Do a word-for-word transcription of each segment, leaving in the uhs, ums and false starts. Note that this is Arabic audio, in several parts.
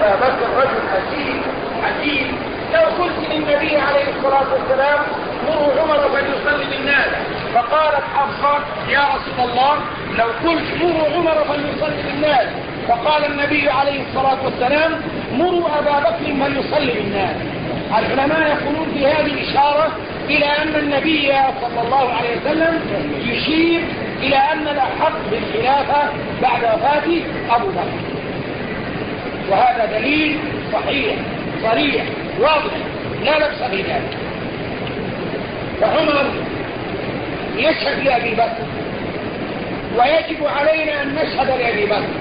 أبا بكر رجل حكيم حكيم. لو قلت للنبي عليه الصلاة والسلام مروا عمر فليصلي بالناس، فقالت حفصة يا رسول الله لو قلت مروا عمر فليصلي بالناس، فقال النبي عليه الصلاة والسلام مروا أبا بكر فليصلي بالناس. العلماء يقولون في هذه إشارة إلى أن النبي صلى الله عليه وسلم يشير إلى أن الحق بالخلافة بعد وفاة أبو بكر، وهذا دليل صحيح صريح واضح لا لبس في ذلك. فعمر يشهد لأبي بكر، ويجب علينا أن نشهد لأبي بكر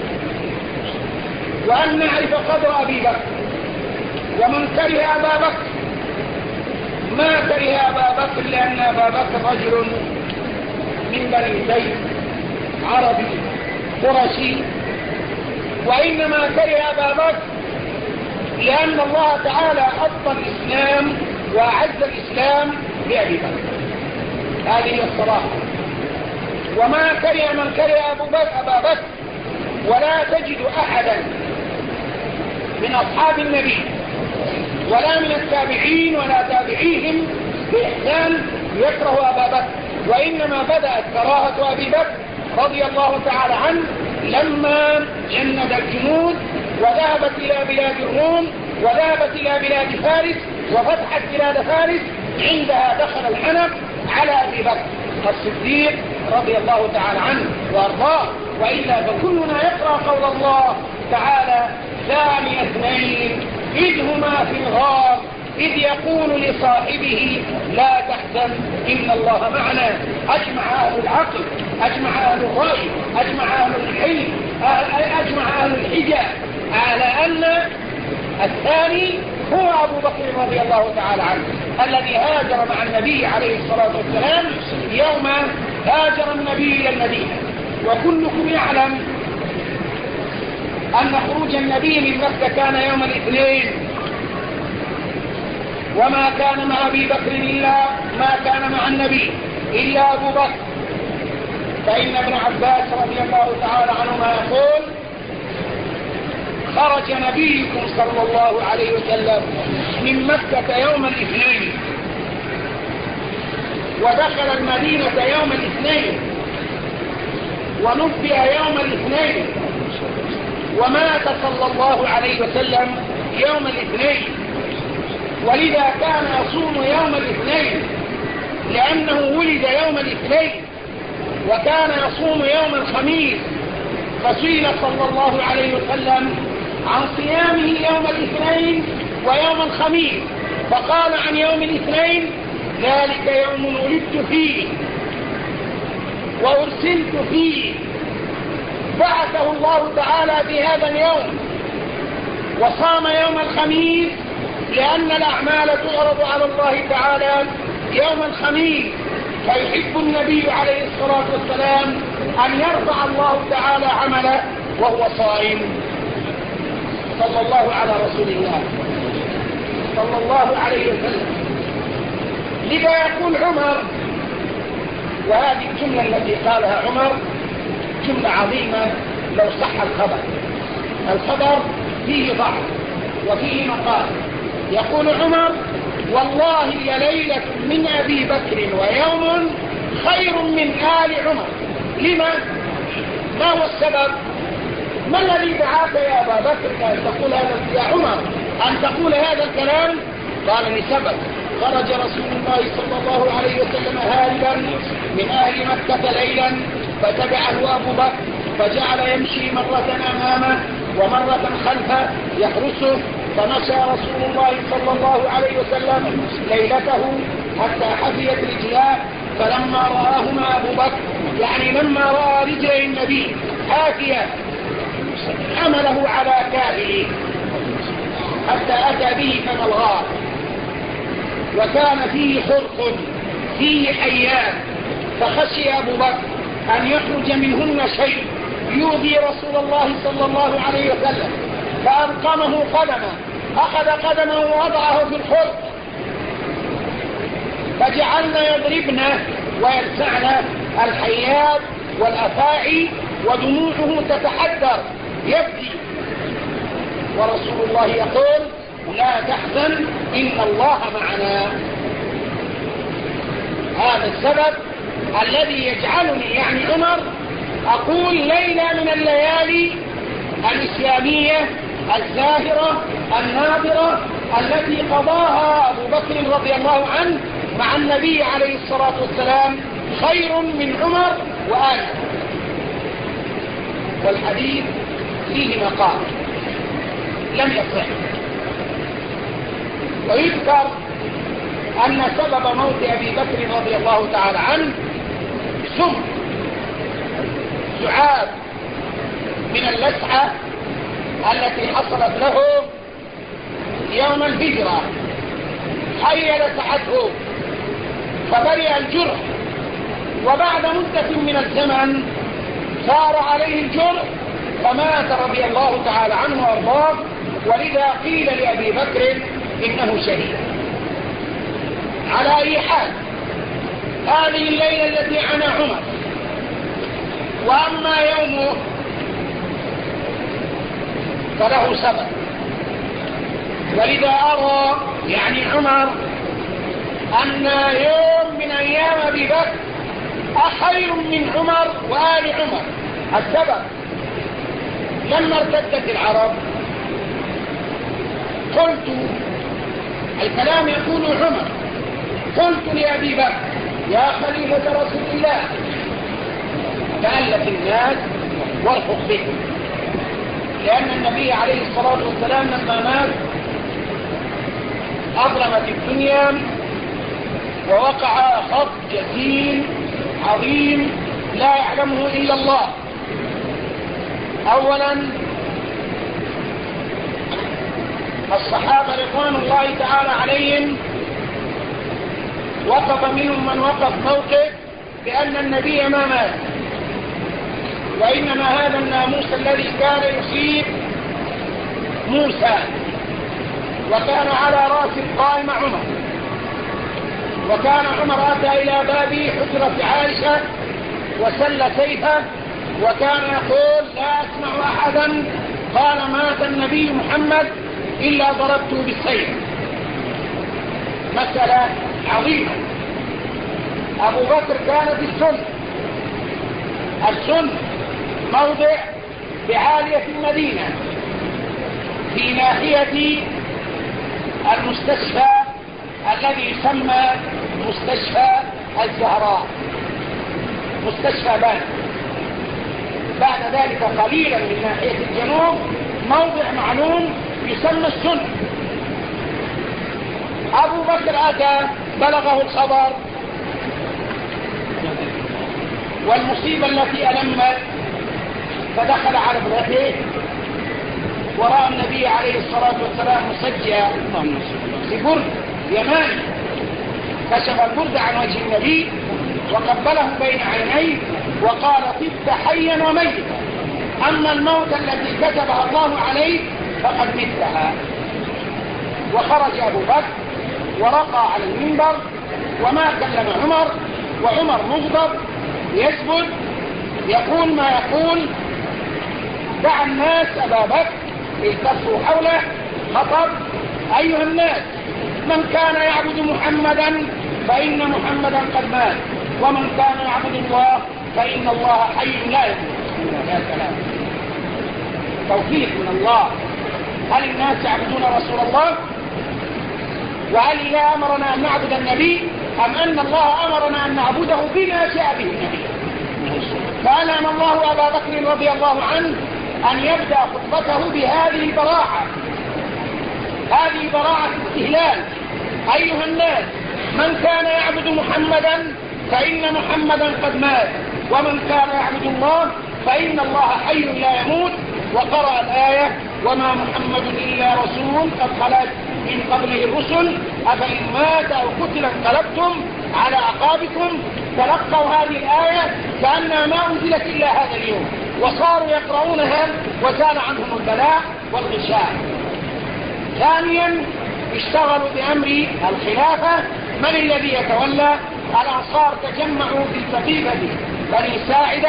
وأن نعرف قدر أبي بكر. ومن كره أبا بكر ما كره أبا بكر لأن أبا بكر رجل من بني زيد عربي قرشي، وإنما كره أبا بكر لأن الله تعالى أبطل الإسلام وأعز الإسلام بأبي بكر. هذه هي الصراحة. وما كره من كره أبو بكر أبا بكر، ولا تجد أحدا من أصحاب النبي ولا من التابعين ولا تابعيهم بإحسان يكره أبا بكر، وإنما بدأت كراهة أبي بكر رضي الله تعالى عنه لما جند الجنود وذهبت إلى بلاد الروم وذهبت إلى بلاد فارس وفتحت بلاد فارس، عندها دخل الحنف على أبي بكر الصديق رضي الله تعالى عنه وارضاه. وإلا فكلنا يقرأ قول الله تعالى ثاني اثنين إذ هما في الغار إذ يقول لصاحبه لا تحزن إن الله معنا. أجمع أهل العقل، أجمع أهل الرأي، أجمع أهل الحلم، أجمع أهل الحجة على أن الثاني هو أبو بكر رضي الله تعالى عنه الذي هاجر مع النبي عليه الصلاة والسلام يوم هاجر النبي إلى المدينة. وكلكم يعلم أن خروج النبي من مكة كان يوم الاثنين، وما كان مع أبي بكر إلا ما كان مع النبي إلا أبو بكر. فإن ابن عباس رضي الله تعالى عنهما يقول خرج نبيكم صلى الله عليه وسلم من مكة يوم الاثنين ودخل المدينة يوم الاثنين ونبئ يوم الاثنين ومات صلى الله عليه وسلم يوم الاثنين. ولذا كان يصوم يوم الاثنين لأنه ولد يوم الاثنين، وكان يصوم يوم الخميس فسئل صلى الله عليه وسلم عن صيامه يوم الاثنين ويوم الخميس فقال عن يوم الاثنين ذلك يوم ولدت فيه وأرسلت فيه، بعثه الله تعالى في هذا اليوم. وصام يوم الخميس لأن الأعمال تعرض على الله تعالى يوم الخميس، فيحب النبي عليه الصلاة والسلام أن يرفع الله تعالى عمله وهو صائم. صلى الله على رسول الله صلى الله عليه وسلم. لذا يقول عمر، وهذه الجملة التي قالها عمر جملة عظيمة لو صح الخبر. الخبر فيه ضعف وفيه مقال. يقول عمر والله لليلة من أبي بكر ويوم خير من آل عمر. لما؟ ما هو السبب؟ ما الذي دعاك يا أبا بكر أن تقول هذا يا عمر أن تقول هذا الكلام؟ قال لسبب. خرج رسول الله صلى الله عليه وسلم هاربا من أهل مكة ليلا فتبعه أبو بكر فجعل يمشي مرة أمامه ومرة خلفه يحرسه، فمشى رسول الله صلى الله عليه وسلم ليلته حتى حفيت رجلاه، فلما رآهما أبو بكر يعني لما رأى رجلي النبي حافية حمله على كاهله حتى أتى به من الغار، وكان فيه خرق فيه حيات، فخشي أبو بكر أن يخرج منهن شيء يؤذي رسول الله صلى الله عليه وسلم، فألقمه قدمه، أخذ قدمه ووضعه في الخرق، فجعلنا يضربنه ويلسعن الحيات والأفاعي ودموعه تتحدر يبكي. ورسول الله يقول لا تحزن إن الله معنا. هذا السبب الذي يجعلني يعني عمر أقول ليلة من الليالي الإسلامية الزاهرة النادرة التي قضاها أبو بكر رضي الله عنه مع النبي عليه الصلاة والسلام خير من عمر وآله. والحديث فيه مقال لم يصح. ويذكر أن سبب موت أبي بكر رضي الله تعالى عنه سم سعاب من اللسعة التي حصلت له يوم الهجرة، حي لسعته فبرئ الجرح، وبعد مدة من الزمن صار عليه الجرح فمات رضي الله تعالى عنه وارضاه. ولذا قيل لأبي بكر إنه شهيد. على أي حال هذه الليلة التي عانى عمر. وأما يومه فله سبب، ولذا أرى يعني عمر أن يوم من أيام أبي بكر أخير من عمر وآل عمر. السبب لما ارتدت العرب قلت الكلام يقول عمر قلت لأبي بكر يا خليفة رسول الله تألف الناس وارفق به، لأن النبي عليه الصلاة والسلام لما مات أظلمت الدنيا ووقع خط جسيم عظيم لا يعلمه إلا الله. أولا الصحابة رضوان الله تعالى عليهم وقف منهم من وقف موقف بأن النبي ما مات، وإنما هذا الناموس الذي كان يصيب موسى، وكان على رأس القائمة عمر. وكان عمر أتى إلى باب حجرة عائشة وسل سيفه وكان يقول لا أسمع أحدا قال مات النبي محمد إلا ضربته بالسيف. مسألة عظيمة. أبو بكر كان في السن. السن موضع بعالية المدينة في ناحية المستشفى الذي يسمى مستشفى الزهراء، مستشفى بان. بعد ذلك قليلا من ناحية الجنوب موضع معلوم يسمى السن. أبو بكر أتى بلغه الخبر والمصيبة التي ألمت، فدخل على ابنته ورأى النبي عليه الصلاة والسلام مسجى ببرد يماني، كشف البرد عن وجه النبي وقبله بين عينيه وقال طبت حيا وميتا، أما الموت التي كتبها الله عليه فقد متها. وخرج أبو بكر ورقى على المنبر وما كلم عمر، وعمر مغضب يسجد يقول ما يقول. دعا الناس أبا بكر التفوا حوله خطب أيها الناس من كان يعبد محمدا فإن محمدا قد مات، ومن كان يعبد الله فإن الله حي لا يموت. يا سلام، توفيق من الله. هل الناس يعبدون رسول الله؟ وهل الله أمرنا أن نعبد النبي أم أن الله أمرنا أن نعبده بما جاء به النبي؟ فألهم الله أبا بكر رضي الله عنه أن يبدأ خطبته بهذه البراعة، هذه براعة استهلال. أيها الناس من كان يعبد محمدا فإن محمدا قد مات، ومن كان يعبد الله فإن الله حي لا يموت. وقرأ الآية وما محمد إلا رسول قد خلت من قبله الرسل أفإن مات أو قتل انقلبتم على أعقابكم. تلقوا هذه الآية كأنها ما أنزلت إلا هذا اليوم، وصاروا يقرؤونها وزال عنهم البلاء والغشاء. ثانيا اشتغلوا بأمر الخلافة. من الذي يتولى؟ الأنصار تجمعوا في سقيفة بني ساعدة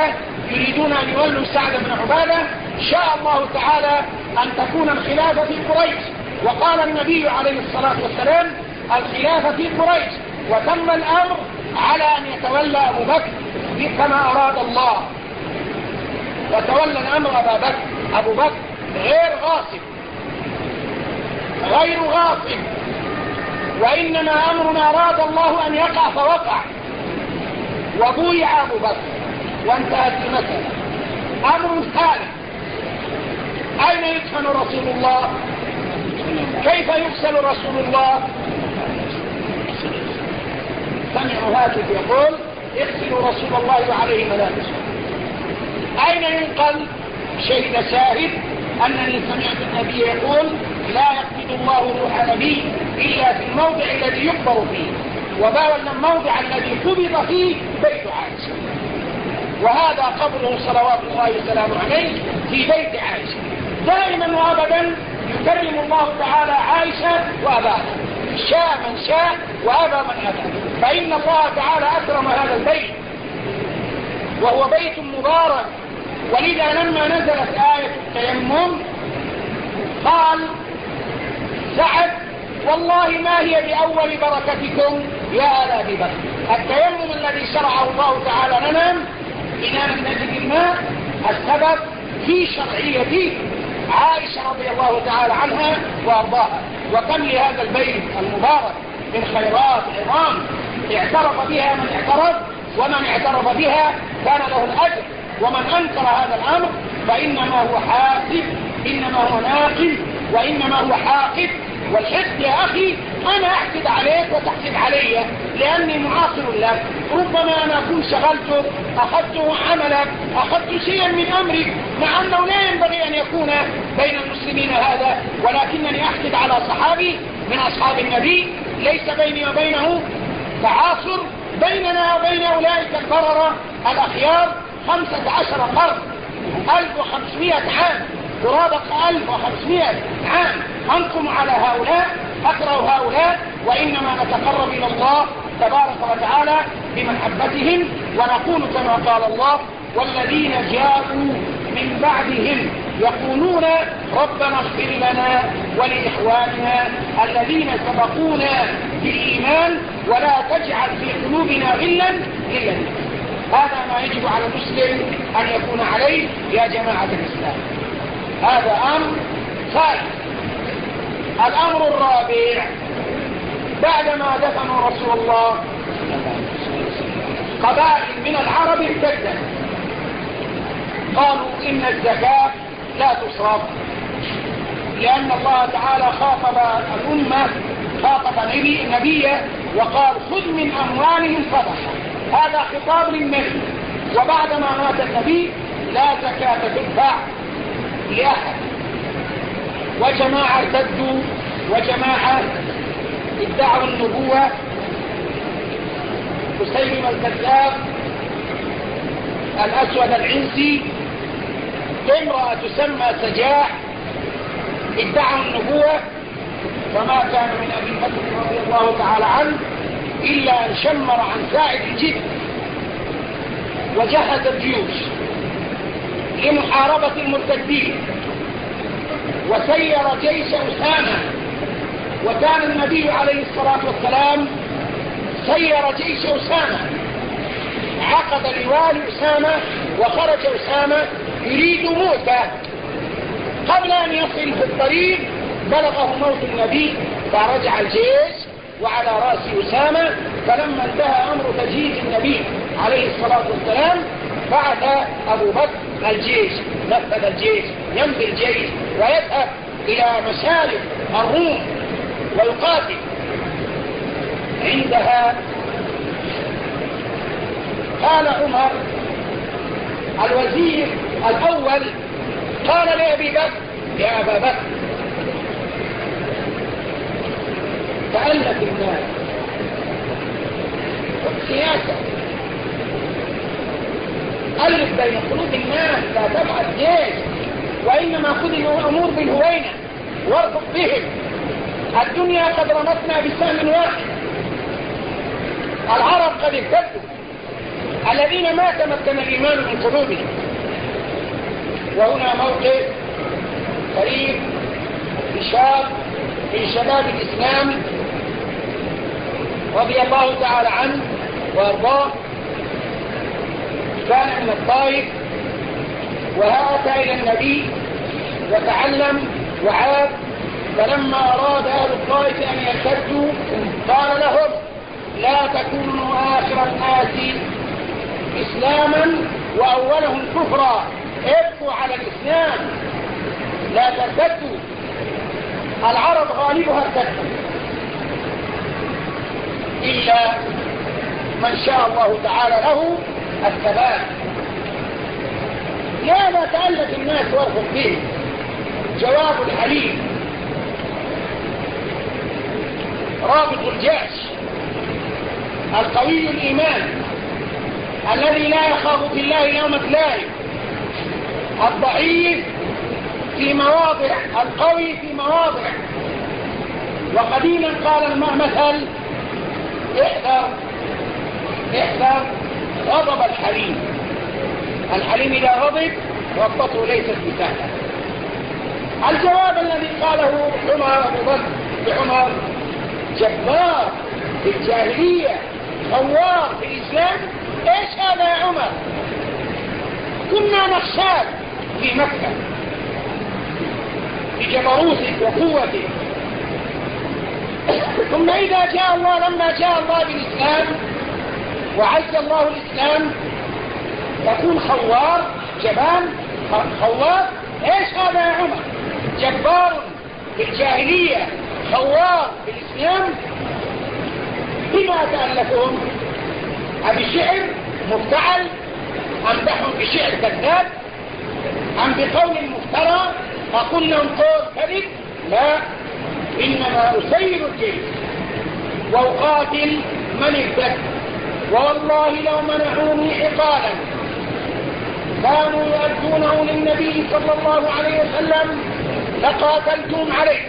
يريدون أن يولوا سعد بن عبادة، شاء الله تعالى أن تكون الخلافة في قريش، وقال النبي عليه الصلاة والسلام الخلافة في قريش، وتم الأمر على أن يتولى أبو بكر كما أراد الله، وتولى الأمر أبا بكر أبو بكر غير غاصب غير غاصب وإنما أمرنا أراد الله أن يقع فوقع، وبويع أبو بكر وانتهت المسألة. أمر ثالث، أين يدفن رسول الله؟ كيف يغسل رسول الله؟ سمعوا هاتف يقول اغسلوا رسول الله وعليه ملابسه. أين ينقل؟ شهد شاهد أنني سمعت النبي يقول لا يقبض الله روح نبي إلا في الموضع الذي يقبر فيه، وباول الموضع الذي قبض فيه بيت عائشة، وهذا قبره صلوات الله وسلامه عليه في بيت عائشة. دائما وابدا يكرم الله تعالى عائشة وأباها، شاء من شاء وأبى من أبى، فإن الله تعالى أكرم هذا البيت وهو بيت مبارك. ولذا لما نزلت آية التيمم قال سعد والله ما هي بأول بركتكم يا آل أبي بكر. التيمم الذي شرعه الله تعالى لنا إننا نجد الماء السبب في شرعية عائشة رضي الله تعالى عنها وأرضاها. وكم لهذا البيت المبارك من خيرات عظام اعترف بها من اعترف، ومن اعترف بها كان له الأجر، ومن أنكر هذا الأمر فإنما هو حاسب، إنما هو ناقم، وإنما هو حاقد. والحسد يا أخي أنا أحسد عليك وتحسد علي لأني معاصر لك، ربما أنا أكون شغلتك، أخذت عملك، أخذت شيئا من أمرك، مع أنه لا ينبغي أن يكون بين المسلمين هذا، ولكنني أحسد على صحابي من أصحاب النبي ليس بيني وبينه تعاصر، بيننا وبين أولئك البررة الأخيار خمسة عشر قرن، ألف وخمسمائة عام، قرابة ألف وخمسمائة عام. أنكم على هؤلاء، أكره هؤلاء، وإنما نتقرب إلى الله تبارك وتعالى بمحبتهم، ونقول كما قال الله والذين جاءوا من بعدهم يقولون ربنا اغفر لنا ولإخواننا الذين سبقونا بالإيمان ولا تجعل في قلوبنا غلا للذين. هذا ما يجب على المسلم أن يكون عليه يا جماعة الإسلام. هذا أمر ثالث. الأمر الرابع، بعدما دفنوا رسول الله قبائل من العرب ارتدت، قالوا إن الزكاة لا تصرف، لأن الله تعالى خاطب الأمة، خاطب نبي نبيه وقال خذ من أموالهم صدقة. هذا خطاب للنبي، وبعدما مات النبي لا زكاة تدفع لأحد. وجماعة ارتدوا، وجماعة ادعوا النبوة، مسيلمة الكذاب، الأسود العنسي، امرأة تسمى سجاح ادعوا النبوة، فما كان من أبي بكر رضي الله تعالى عنه إلا أن شمر عن ساعد الجد وجهز الجيوش لمحاربة المرتدين، وسير جيش أسامة. وكان النبي عليه الصلاة والسلام سير جيش أسامة، عقد لواء أسامة وخرج أسامة يريد موته. قبل أن يصل في الطريق بلغه موت النبي فرجع الجيش وعلى رأس أسامة. فلما انتهى أمر تجهيز النبي عليه الصلاة والسلام بعث أبو بكر الجيش، نفذ الجيش، يمضي الجيش ويذهب إلى مشارف الروم ويقاتل. عندها قال عمر الوزير الأول قال لأبي بكر يا أبا بكر تألف الناس والسياسة، ألف بين قلوب الناس، لا تبعث جيش، وإنما خذ الأمور بالهوينة وارفق بهم. الدنيا قد رمتنا بسهم واحد، العرب قد ارتدوا، الذين ما تمكن الإيمان من قلوبهم. وهنا موقف قريب لشاب من شباب الإسلام رضي الله تعالى عنه وارضاه، كان من الطائف وأتى إلى النبي وتعلم وعاد، فلما أراد أهل الطائف أن يرتدوا قال لهم: لا تكونوا آخر الناس إسلاما وأولهم كفرا، ابقوا على الإسلام لا ترتدوا. العرب غالبها ارتدوا إلا من شاء الله تعالى له الثبات. لماذا تألف الناس وارفق به؟ جواب الحليم رابط الجأش القوي الإيمان الذي لا يخاف في الله لومة لائم، الضعيف في مواضع، القوي في مواضع. وقديما قال المثل: احذر احذر غضب الحليم. الحليم إذا غضب غضبته ليست بسهلة. الجواب الذي قاله عمر أبو بكر لعمر: جبار في الجاهلية خوار في الإسلام. ايش هذا يا عمر؟ كنا نخشاك في مكة بجبروتك وقوتك، ثم إذا جاء الله لما جاء الله بالإسلام وعز الله الإسلام تكون خوار جبان خوار. ايش هذا يا عمر؟ جبار في الجاهلية خوار في الإسلام. بما تألفهم؟ بشعر مفتعل أم دحهم بشعر كذاب أم بقول مفترى أقول لهم قول كذب؟ لا، إنما أسير الجيش وأقاتل من ارتد. والله لو منعوني عقالا كانوا يؤدونه للنبي صلى الله عليه وسلم لقاتلتهم عليه.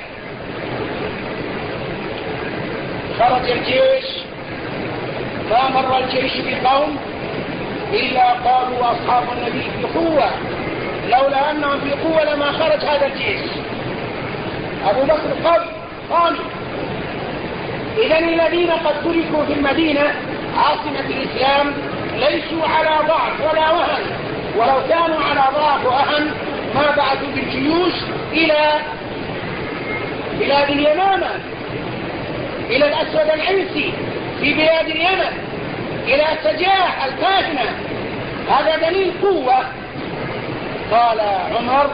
خرج الجيش، ما مر الجيش بقوم إلا قالوا أصحاب النبي في قوة، لولا أنهم في قوة لما خرج هذا الجيش. أبو بكر قال قال إذن الذين قد تركوا في المدينة عاصمة الإسلام ليسوا على ضعف ولا وهن، ولو كانوا على ضعف وهن ما بعثوا بالجيوش إلى بلاد اليمامة، إلى الأسود العنسي في بلاد اليمن، إلى سجاح الكاهنة. هذا دليل قوة. قال عمر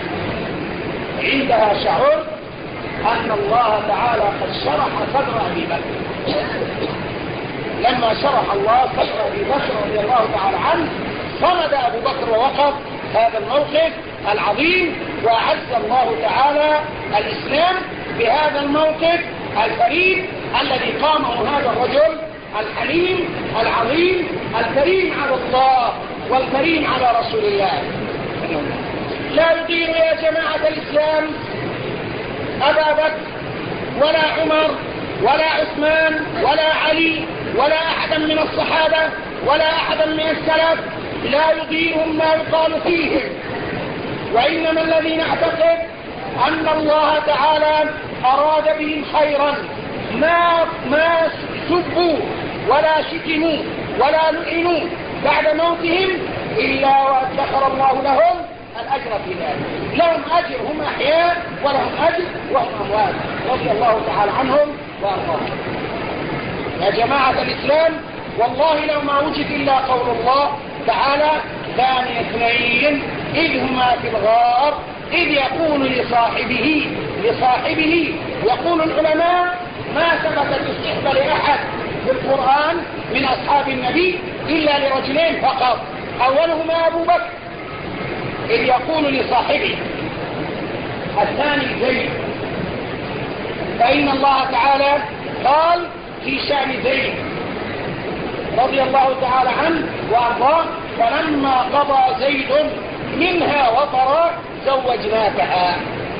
عندها شعور أن الله تعالى قد شرح صدر أبي بكر. لما شرح الله صدر أبي بكر رضي الله تعالى عنه صمد أبو بكر ووقف هذا الموقف العظيم، وأعز الله تعالى الإسلام بهذا الموقف الفريد الذي قامه هذا الرجل الحليم العظيم الكريم على الله والكريم على رسول الله. لا يطير يا جماعة الإسلام أبا بكر ولا عمر ولا عثمان ولا علي ولا أحدا من الصحابة ولا أحدا من السلف، لا يطيرهم ما يقال فيهم. وإنما الذي نعتقد أن الله تعالى أراد بهم خيرا، ما ما سبوا ولا شتموا ولا لعنوا بعد موتهم إلا وادخر الله لهم الأجر في ذلك. لهم أجر، هم أحياء ولهم أجر وهم أموات، رضي الله تعالى عنهم وأرضاهم. يا جماعة الإسلام، والله لو ما وجد إلا قول الله تعالى: ثاني اثنين إذ هما في الغار إذ يقول لصاحبه لصاحبه يقول العلماء ما ثبتت الصحبة لأحد في القرآن من أصحاب النبي إلا لرجلين فقط، أولهما أبو بكر إذ يقول لصاحبه، الثاني زيد. فإن الله تعالى قال في شأن زيد رضي الله تعالى عنه وأرضاه: فلما قضى زيد منها وطرا زوجناكها.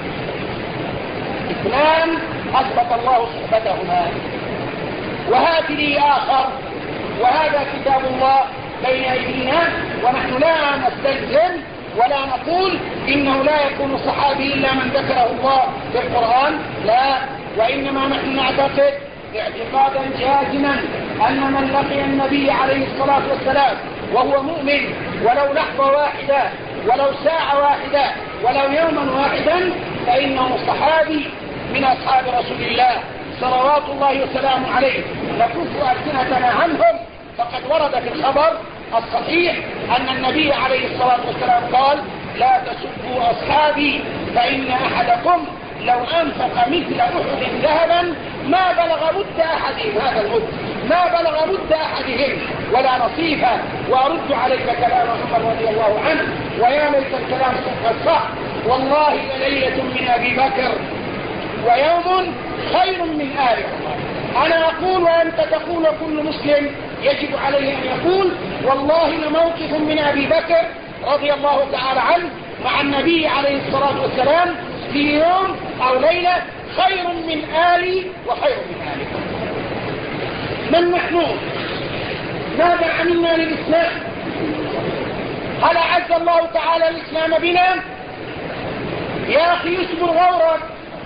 اثنان أثبت الله صحبتهما. وهات لي آخر، وهذا كتاب الله بين أيدينا، ونحن لا نستلزم ولا نقول إنه لا يكون صحابي إلا من ذكره الله في القرآن، لا، وإنما نحن نعتقد اعتقادا جازما أن من لقي النبي عليه الصلاة والسلام وهو مؤمن ولو لحظة واحدة ولو ساعة واحدة ولو يوما واحدا فإنه صحابي من أصحاب رسول الله صلوات الله وسلامه عليه. نكف ألسنتنا عنهم، فقد ورد في الخبر الصحيح أن النبي عليه الصلاة والسلام قال: لا تسبوا أصحابي فإن أحدكم لو أنفق مثل أحد ذهبا ما بلغ مد أحدهم، هذا المد ما بلغ مد أحدهم ولا نصيفه. وأرد عليك كلام عمر رضي الله عنه: ويا ليت الكلام قد صح، والله لليلة من أبي بكر ويوم خير من آل عمر. أنا أقول وأنت تقول، كل مسلم يجب عليه أن يقول: والله لموقف من أبي بكر رضي الله تعالى عنه مع النبي عليه الصلاة والسلام في يوم أو ليلة خير من آلي وخير من آلكم. من نحن؟ ماذا عملنا للإسلام؟ هل أعز الله تعالى الإسلام بنا؟ يا أخي اصبر غورك،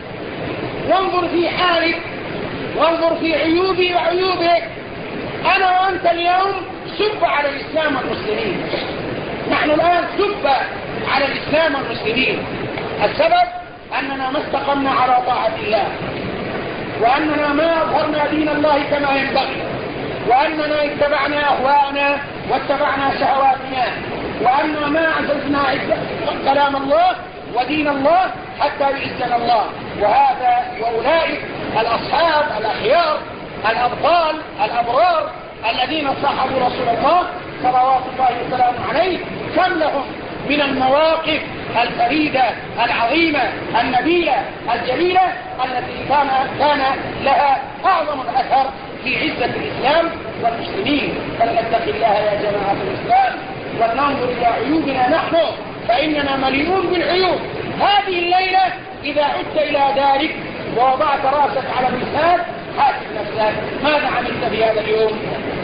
وانظر في حالك، وانظر في عيوبي وعيوبك. أنا وأنت اليوم سب على الإسلام والمسلمين، نحن الآن سب على الإسلام والمسلمين. السبب أننا ما استقمنا على طاعة الله، وأننا ما أظهرنا دين الله كما ينبغي، وأننا اتبعنا أهواءنا واتبعنا شهواتنا، وأننا ما عززنا كلام الله ودين الله حتى يعزنا الله. وهذا وأولئك الأصحاب الأخيار الأبطال الأبرار الذين صاحبوا رسول الله صلوات الله وسلامه عليه، كم لهم من المواقف الفريدة العظيمة النبيلة الجليلة التي كان كان لها أعظم الأثر في عزة الإسلام والمسلمين. فلنتق الله يا جماعة الإسلام ولننظر إلى عيوبنا نحن، فإننا مليئون بالعيوب. هذه الليلة إذا عدت إلى دارك ووضعت رأسك على المساد حاسب نفسك، ماذا عملت في هذا اليوم؟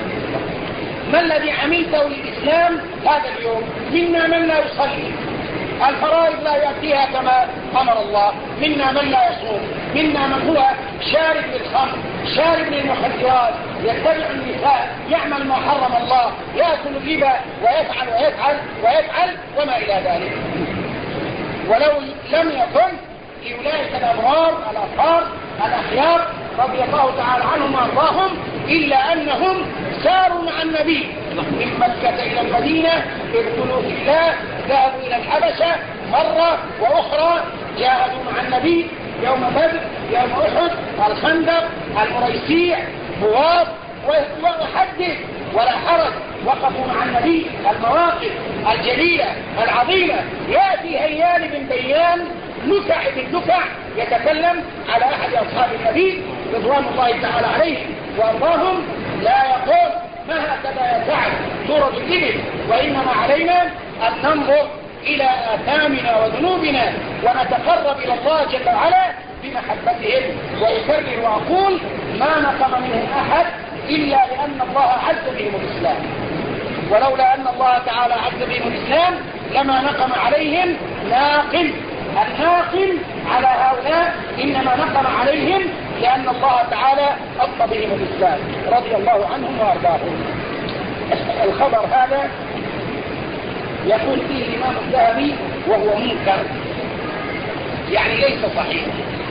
ما الذي عملته للإسلام هذا اليوم؟ منا من لا يصلي، الفرائض لا يأتيها كما أمر الله، منا من لا يصوم، منا من هو شارب للخمر، شارب للمخدرات، يتبع النساء، يعمل ما حرم الله، يأكل الربا ويفعل ويفعل ويفعل وما إلى ذلك. ولو لم يكن لأولئك الأبرار الأطهار الأخيار رضي الله تعالى عنهم وأرضاهم إلا أنهم ساروا مع النبي من مكة إلى المدينة، ابتلوا في الله، ذهبوا إلى الحبشة مرة وأخرى، جاهدوا مع النبي يوم بدر، يوم أحد، الخندق، المريسيع، بواط، وحدث ولا حرج، وقفوا مع النبي المواقف الجليلة العظيمة. يأتي هيان بن بيان نكع بن نكع يتكلم على أحد أصحاب النبي رضوان الله تعالى عليه وأرضاهم، لا يقول ما هكذا يا سعد سورة الإبل، وإنما علينا أن ننظر إلى آثامنا وذنوبنا ونتقرب إلى الله جل وعلا بمحبتهم. وأكرر وأقول: ما نقم منهم أحد إلا لأن الله عز بهم الإسلام، ولولا أن الله تعالى عز بهم الإسلام لما نقم عليهم ناقم. الناقم على هؤلاء إنما نقم عليهم لأن الله تعالى أطلب بهم الإسلام رضي الله عنهم وأرضاهم. الخبر هذا يقول فيه الإمام الذهبي وهو منكر، يعني ليس صحيح.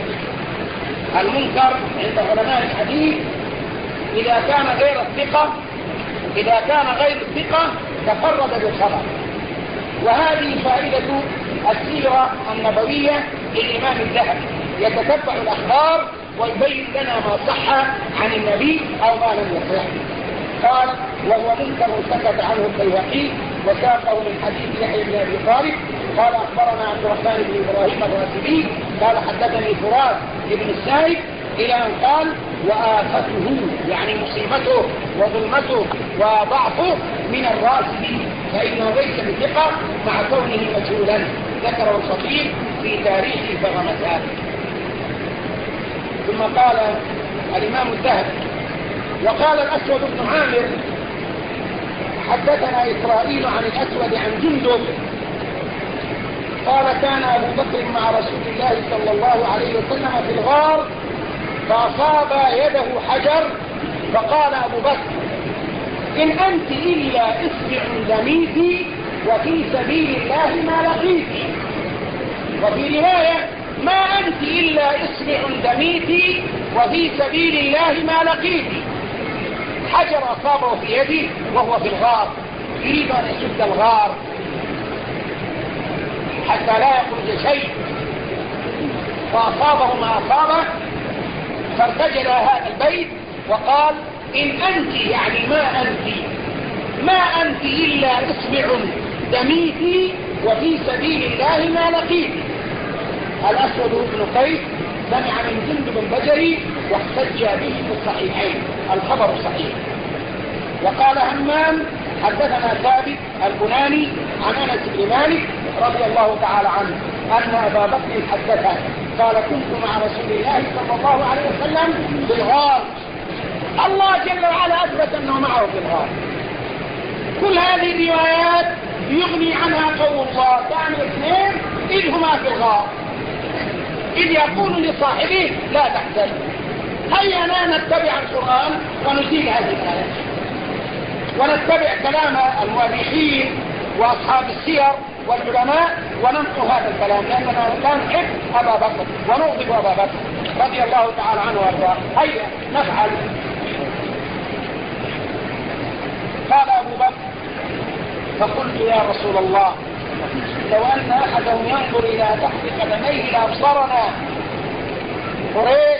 المنكر عند علماء الحديث إذا كان غير الثقة إذا كان غير الثقة تفرد بالخبر. وهذه فائدة السيرة النبوية للإمام الذهبي، يتتبع الأخبار ويبين لنا ما صح عن النبي أو ما لم يصح. قال: وهو منكر سكت عنه البيهقي وساقه من حديث يحيى بن أبي طالب قال: أخبرنا عبد الرحمن بن إبراهيم الراسبي قال: حدثني فراس بن السائب، إلى أن قال: وآفته يعني مصيبته وظلمته وضعفه من الراسبي، فإنه ليس بثقة مع كونه مجهولا. ذكره الخطيب في تاريخ البغمسات. ثم قال الإمام الذهبي: وقال الأسود بن عامر حدثنا إسرائيل عن الأسود عن جندب قال كان أبو بكر مع رسول الله صلى الله عليه وسلم في الغار فأصاب يده حجر فقال أبو بكر إن أنت إلا إصبع دميت وفي سبيل الله ما لقيت. وفي رواية ما أنت إلا إصبع دميت وفي سبيل الله ما لقيت. حجر أصابه في يده وهو في الغار يريد أن يسد الغار حتى لا يخرج شيء فأصابه ما أصابه فارتجل هذا البيت وقال إن أنت يعني ما أنت ما أنت إلا إصبع دميت وفي سبيل الله ما لقيت. الأسود بن قيس سمع من جندب البجري واحتج به في الصحيحين الخبر صحيح. وقال همام حدثنا ثابت البناني عن أنس بن مالك رضي الله تعالى عنه أن أبا بكر حدثه قال كنت مع رسول الله صلى الله عليه وسلم في الغار. الله جل وعلا أثبت أنه معه في الغار. كل هذه الروايات يغني عنها قول الله كان اثنين إذ هما في الغار إذ يقول لصاحبه لا تحزن. هيا لا نتبع القرآن ونزيل هذه الآيات ونتبع كلام المؤرخين وأصحاب السير والعلماء وننقل هذا الكلام لأننا لا نحب أبا بكر ونغضب أبا بكر رضي الله تعالى عنه وارضاه. هيا نفعل. قال أبو بكر فقلت يا رسول الله لو أن أحدهم ينظر إلى تحت قدميه لأبصرنا. قريش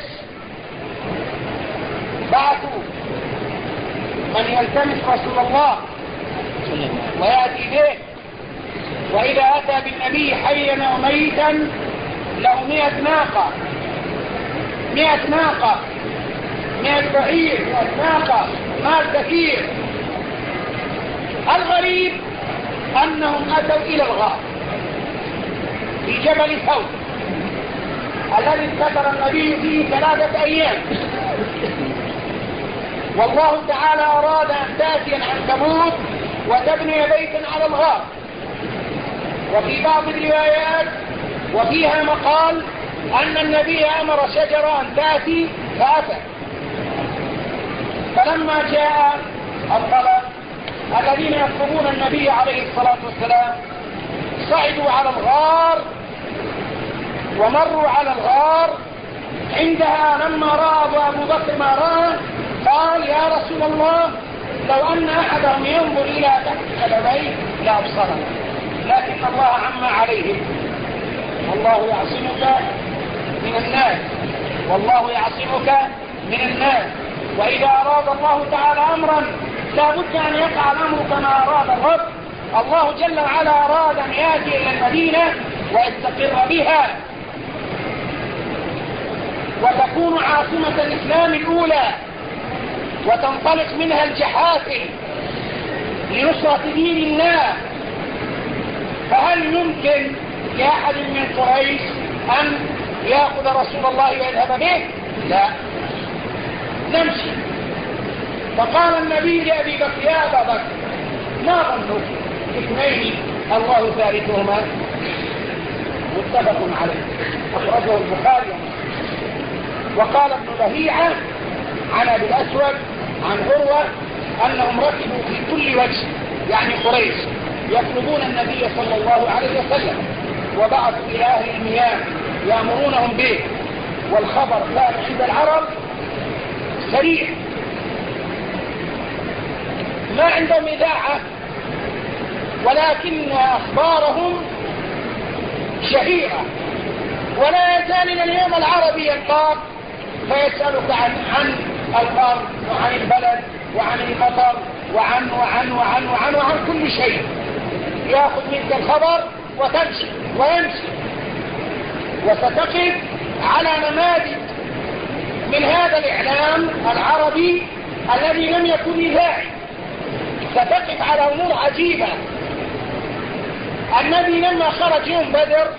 بعثوا من يلتمس رسول الله ويأتي به وإذا أتى بالنبي حيا وميتا له مئة ناقة مئة ناقة مئة بعير مئة ناقة مال كثير. الغريب أنهم أتوا إلى الغار في جبل ثور الذي انتظر النبي فيه ثلاثة أيام. والله تعالى أراد أن تأتي العنكبوت وتبني بيتا على الغار. وفي بعض الروايات وفيها مقال أن النبي أمر شجرة أن تأتي فأتت. فلما جاء الطلب الذين يطلبون النبي عليه الصلاة والسلام صعدوا على الغار ومروا على الغار. عندها لما رأى أبو بكر ما رأى قال يا رسول الله لو أن أحدهم ينظر إلى تحت قدميه لأبصرنا لكن الله عم عليهم. والله يعصمك من الناس والله يعصمك من الناس. وإذا أراد الله تعالى أمرا لا بد أن يقع الأمر كما أراد الرب. الله جل وعلا أراد أن يأتي إلى المدينة ويستقر بها وتكون عاصمة الإسلام الأولى وتنطلق منها الجحافل لنصرة دين الله. فهل يمكن لأحد من قريش أن يأخذ رسول الله ويذهب به؟ لا. نمشي. فقال النبي لأبي بكر يا أبا بكر ما ظنك اثنين الله ثالثهما؟ متفق عليه أخرجه البخاري. وقال ابن لهيعة عن أبي الأسود عن عروة أنهم ركبوا في كل وجه يعني قريش يطلبون النبي صلى الله عليه وسلم وبعثوا إلى أهل المياه يأمرونهم به. والخبر كان عند العرب سريع ما عندهم إذاعة ولكن أخبارهم شهيرة. ولا يزال إلى اليوم العربي ينطق فيسألك عن عن الأرض وعن البلد وعن المطر وعن وعن وعن وعن وعن كل شيء. يأخذ منك الخبر وتمشي ويمشي. وستقف على نماذج من هذا الإعلام العربي الذي لم يكن إذاعي. ستقف على أمور عجيبة. النبي لما خرج يوم بدر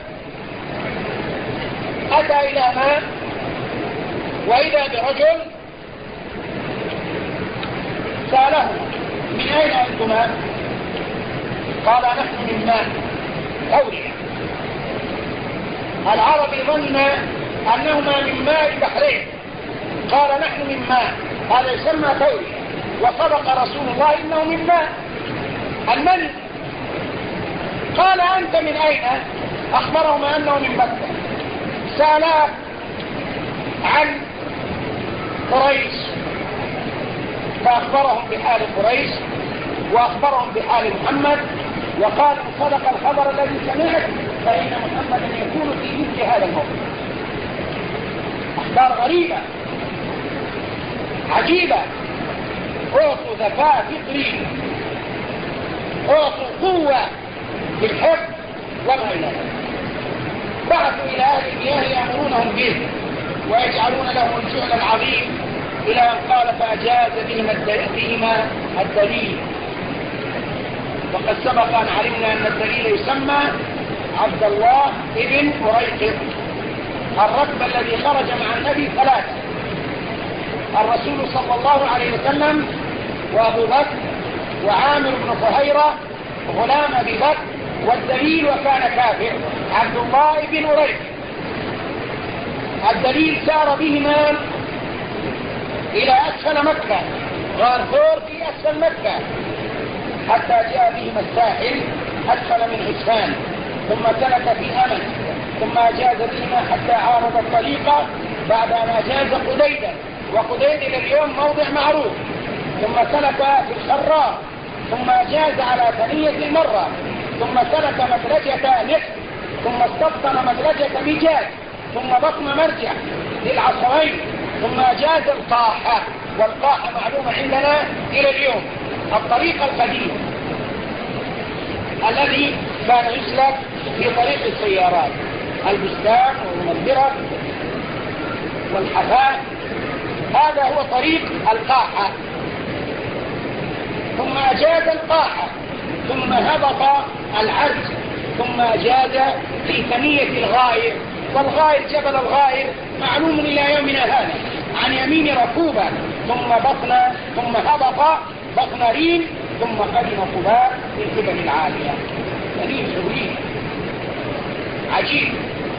أتى إلى ماء وإذا برجل سأله من أين أنتما؟ قال نحن من ماء أولياء. العربي ظن أنهما من ماء البحرين، قال نحن من ماء، هذا يسمى تولية. وصدق رسول الله إنه من ماء. المن قال أنت من أين؟ أخبرهم أنه من مكة. سألا عن قريش فأخبرهم بحال قريش وأخبرهم بحال محمد، وقال صدق الخبر الذي سمعت فإن محمدا يكون في مثل هذا الموقف. أخبار غريبة عجيبة، أعطوا ذكاء فطري، أعطوا قوة في الحفظ وما إلى ذلك. بعثوا إلى أهل المياه يأمرونهم به ويجعلون لهم الجعل العظيم، إلى أن قال فأجاز بهما الدليل. وقد سبق أن علمنا أن الدليل يسمى عبد الله ابن أريقط. الركب الذي خرج مع النبي ثلاثة: الرسول صلى الله عليه وسلم وأبو بكر وعامر بن فهيرة غلام أبي بكر، والدليل وكان كافر عبد الله بن أريقط. الدليل سار بهما إلى أسفل مكة، غار ثور في أسفل مكة، حتى جاء بهما الساحل أسفل من عسفان، ثم سلك في أمن، ثم أجاز بهما حتى عارض الطريق بعد أن أجاز قديدا، وقديد اليوم موضع معروف، ثم سلك في الخراء، ثم أجاز على ثنية المرة، ثم سلك مدرجة نفس، ثم استبطن مدرجة ميجاز، ثم بطن مرجع للعصرين، ثم أجاز القاحة. والقاحة معلومة عندنا إلى اليوم، الطريق القديم الذي كان يسلك في طريق السيارات، البستان والمنبرة والحفاء، هذا هو طريق القاحة. ثم أجاز القاحة، ثم هبط العرج، ثم أجاز في ثنية الغائر. والغائر جبل الغائر معلوم إلى يومنا هذا، عن يمين ركوبة، ثم بطن، ثم هبط بطن رين، ثم قدم قباء في الجبل العالية. دليل حرية عجيب.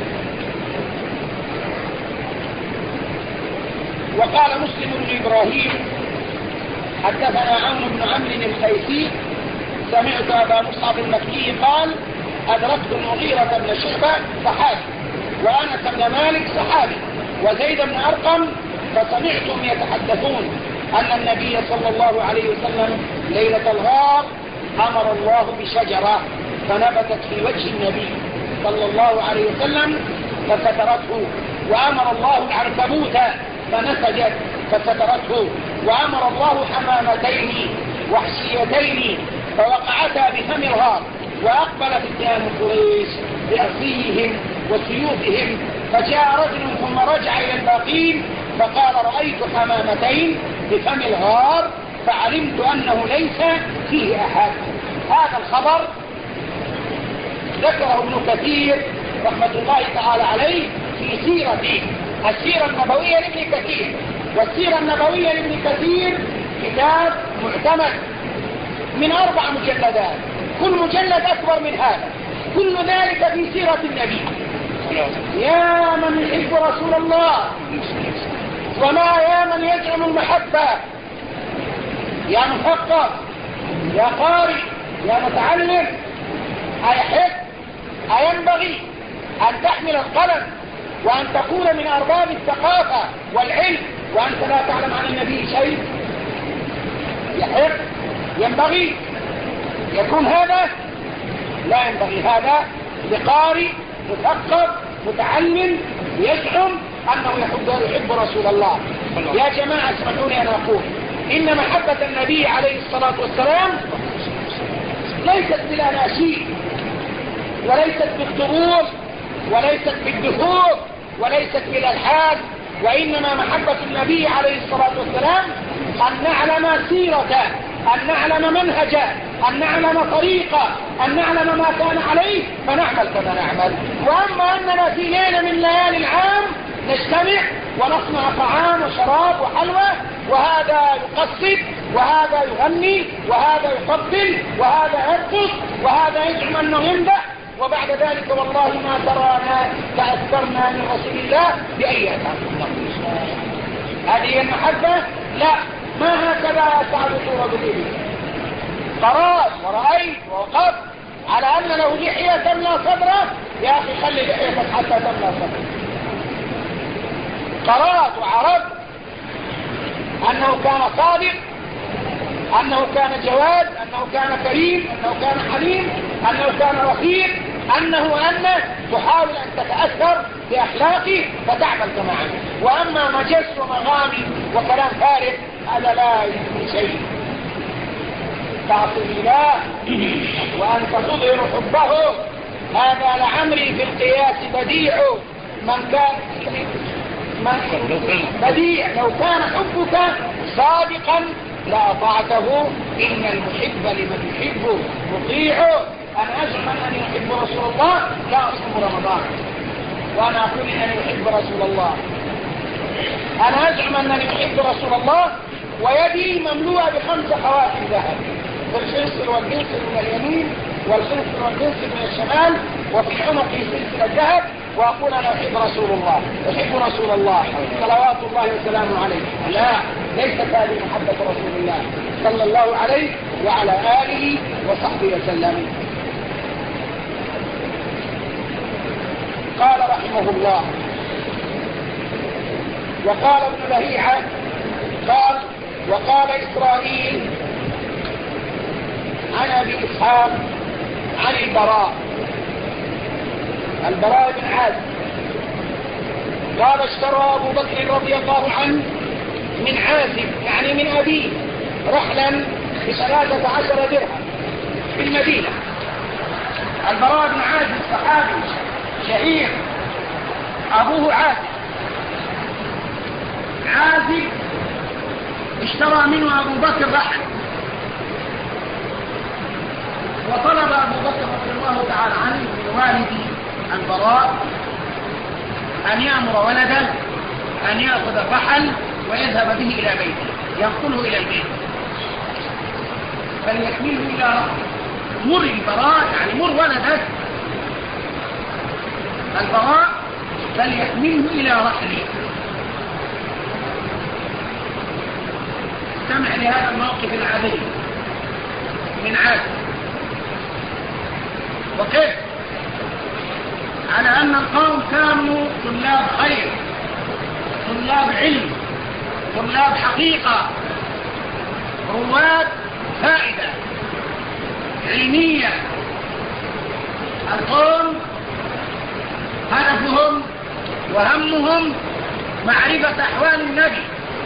وقال مسلم بن إبراهيم حدثنا عون بن عمرو الخيسي سمعت أبا مصعب المكي قال أدركت المغيرة بن شعبة صحابي، وأنس بن مالك صحابي، وزيد بن أرقم، فسمعتهم يتحدثون أن النبي صلى الله عليه وسلم ليلة الغار أمر الله بشجرة فنبتت في وجه النبي صلى الله عليه وسلم فسترته، وأمر الله العنكبوت فنسجت فسترته، وأمر الله حمامتين وحشيتين فوقعتا بفم الغار، وأقبل فتيان قريش بأصيهم وسيوفهم، فجاء رجل ثم رجع إلى الباقين فقال رأيت حمامتين بفم الغار فعلمت أنه ليس فيه أحد. هذا الخبر ذكره ابن كثير رحمة الله تعالى عليه في سيرته، السيرة النبوية لابن كثير. والسيرة النبوية لابن كثير كتاب معتمد من أربع مجلدات، كل مجلد أكبر من هذا، كل ذلك في سيرة النبي. يا من يحب رسول الله، وما يا من يزعم المحبة، يا مثقف، يا قارئ، يا متعلم، أيحب أينبغي أن تحمل القلم وأن تكون من أرباب الثقافة والعلم وأنت لا تعلم عن النبي شيء؟ يحب ينبغي يكون هذا؟ لا ينبغي هذا لقارئ مثقف متعلم يزعم أنه يحب, يحب رسول الله. يا جماعة اسمعوني أنا أقول إن محبة النبي عليه الصلاة والسلام ليست بالأناشيد وليست بالطرور وليست بالدهور وليست بالألحاد، وإنما محبة النبي عليه الصلاة والسلام أن نعلم سيرته، أن نعلم منهجه، أن نعلم طريقه، أن نعلم ما كان عليه فنعمل كما نعمل. وأما أننا في ليلة من ليالي العام نجتمع ونصنع طعام وشراب وحلوى، وهذا يقصد وهذا يغني وهذا يقبل وهذا يرقص وهذا يزعم أنه يمدح، وبعد ذلك والله ما ترانا تأثرنا من رسول الله بأي أثر. هذه المحبة؟ لا، ما هكذا تعد صورة الإبل. قرأت ورأيت ووقفت على أن له لحية تملى صدره، يا أخي خلي لحيتك حتى تملى صدره. قرأت وعرفت أنه كان صادق، أنه كان جواد، أنه كان كريم، أنه كان حليم، أنه كان رفيق، أنه أنه تحاول أن تتأثر بأخلاقه فتعمل كما عمل. وأما مجس ومغامي وكلام فارغ هذا لا يفيد شيء. تعصي الله وأنت تظهر حبه، هذا لعمري في القياس بديع. من كان بديع لو كان حبك صادقا لأطعته، إن المحب لمن يحبه مطيع. أنا أزعم أنني أحب رسول الله لا أصوم رمضان، وأنا أقول أنني أحب رسول الله. أنا أزعم أنني أحب رسول الله ويدي مملوءة بخمس خواتم ذهب، بالخنصر والبنصر من اليمين والخنصر والبنصر من الشمال، وفي عنقي سلسلة ذهب، وأقول أنا أحب رسول الله أحب رسول الله صلوات الله وسلامه عليه. لا، ليست هذه محبة رسول الله صلى الله عليه وعلى آله وصحبه وسلم. قال رحمه الله: وقال ابن لهيعة قال: وقال إسرائيل عن أبي إسحاق عن البراء البراء بن عازب قال: اشترى أبو بكر رضي الله عنه من عازب يعني من أبيه رحلا بثلاثة عشر درهم في المدينة. البراء بن عازب صحابي شهير، أبوه عازب. عازب اشترى منه أبو بكر رحل، وطلب أبو بكر رضي الله تعالى عنه من والد البراء أن يأمر ولده أن يأخذ الرحل ويذهب به إلى بيته، ينقله إلى البيت فليحمله إلى رحل. مر البراء يعني مر ولدك البراء فليحمله إلى رحله. استمع لهذا الموقف العادي من عاد. وكيف؟ على أن القوم كانوا طلاب خير، طلاب علم، طلاب حقيقة، رواد فائدة علمية. القوم هدفهم وهمهم معرفة أحوال النبي.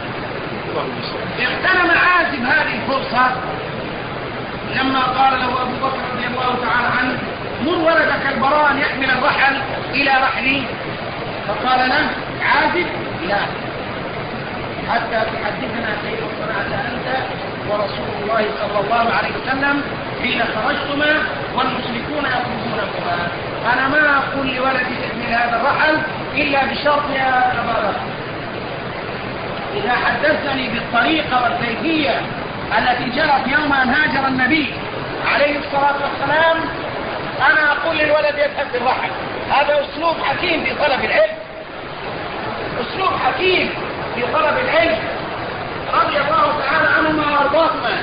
اغتنم عازب هذه الفرصة لما قال له أبو بكر رضي الله تعالى عنه: مر ولدك البراء أن يحمل الرحل إلى رحلي. فقال له عازب: لا، حتى تحدثنا كيف صنعت أنت ورسول الله صلى الله عليه وسلم حين خرجتما والمشركون يخرجونكما. أنا ما أقول لولدي احمل هذا الرحل إلا بشرط يا أبا بكر، إذا حدثني بالطريقة والكيفية التي جرت يوم أن هاجر النبي عليه الصلاة والسلام، أنا أقول للولد يذهب بالرحل. هذا أسلوب حكيم في طلب العلم، أسلوب حكيم في طلب العلم رضي الله تعالى عنهما وأرضاهما.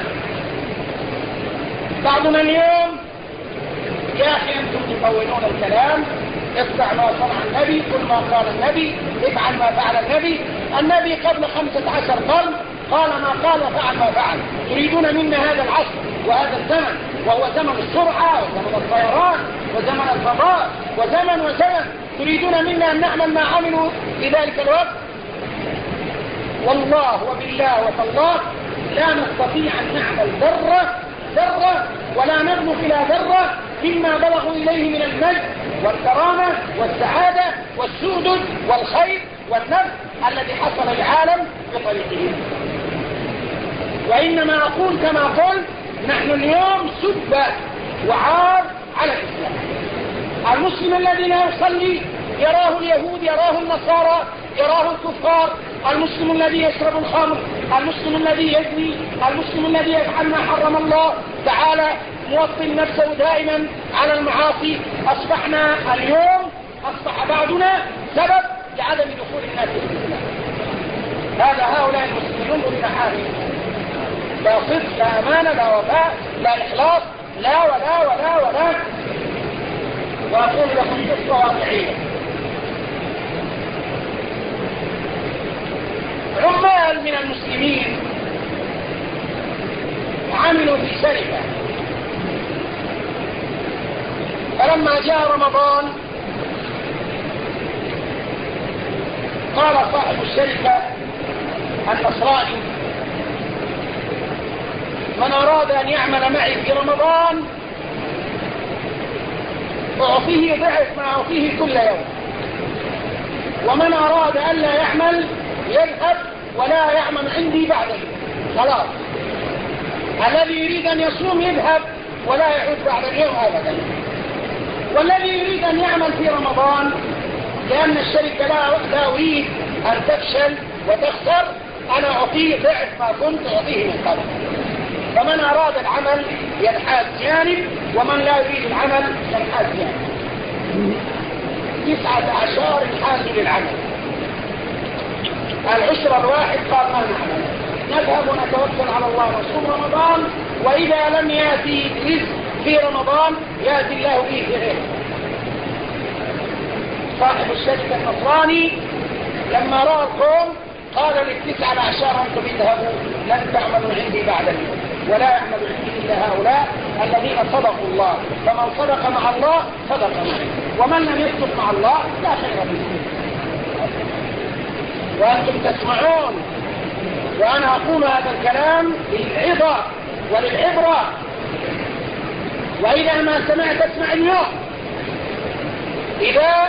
بعضنا اليوم: يا أخي أنتم تطولون الكلام، اصنع ما صنع النبي، كل ما قال النبي، افعل ما فعل النبي. النبي قبل خمسة عشر قرن قال ما قال وفعل ما فعل. تريدون منا هذا العصر وهذا الزمن، وهو زمن السرعة وزمن الطيران وزمن الفضاء وزمن وزمن، تريدون منا أن نعمل ما عملوا في ذلك الوقت؟ والله وبالله وتالله لا نستطيع أن نعمل ذرة ذرة ولا نغمض إلى ذرة مما بلغوا إليه من المجد والكرامة والسعادة والسؤدد والخير والنفس الذي حصل العالم بطريقه. وإنما أقول كما قلت: نحن اليوم سب وعار على الإسلام. المسلم الذي لا يصلي يراه اليهود، يراه النصارى، يراه الكفار. المسلم الذي يشرب الخمر، المسلم الذي يزني، المسلم الذي يفعل ما حرم الله تعالى موطن نفسه دائما على المعاصي. أصبحنا اليوم، أصبح بعضنا سبب لعدم دخول الناس في الإسلام. هذا هؤلاء المسلمون بمحارم، لا صدق، لا أمانة، لا وفاء، لا إخلاص، لا ولا ولا ولا. وأقول لكم قصة واقعية. عمال من المسلمين عملوا في شركة، فلما جاء رمضان قال صاحب الشركة النصراني: من أراد أن يعمل معي في رمضان أعطيه ضعف ما أعطيه كل يوم، ومن أراد أن لا يعمل يذهب ولا يعمل عندي بعد اليوم. خلاص، الذي يريد أن يصوم يذهب ولا يعود بعد اليوم أبدا، والذي يريد أن يعمل في رمضان لأن الشركة لا, لا أريد أن تفشل وتخسر، أنا أعطيه ضعف ما كنت أعطيه من قبل. فمن أراد العمل ينحاز جانب، ومن لا يريد العمل ينحاز جانب. تسعة عشر انحازوا للعمل. العشر الواحد قال ما نعمل، نذهب ونتوكل على الله ونصوم رمضان، وإذا لم يأتي رزق في رمضان يأتي الله به في غيره. صاحب الشركة النصراني لما رأى القوم قال للتسعة العشر: أنتم اذهبوا، لن تعملوا عندي بعد اليوم، ولا يعمل عندي إلا هؤلاء الذين صدقوا الله، فمن صدق مع الله صدق معي، ومن لم يصدق مع الله لا خير منه. وأنتم تسمعون، وأنا أقول هذا الكلام للعظة وللعبرة، وإذا ما سمعت اسمع اليوم. إذا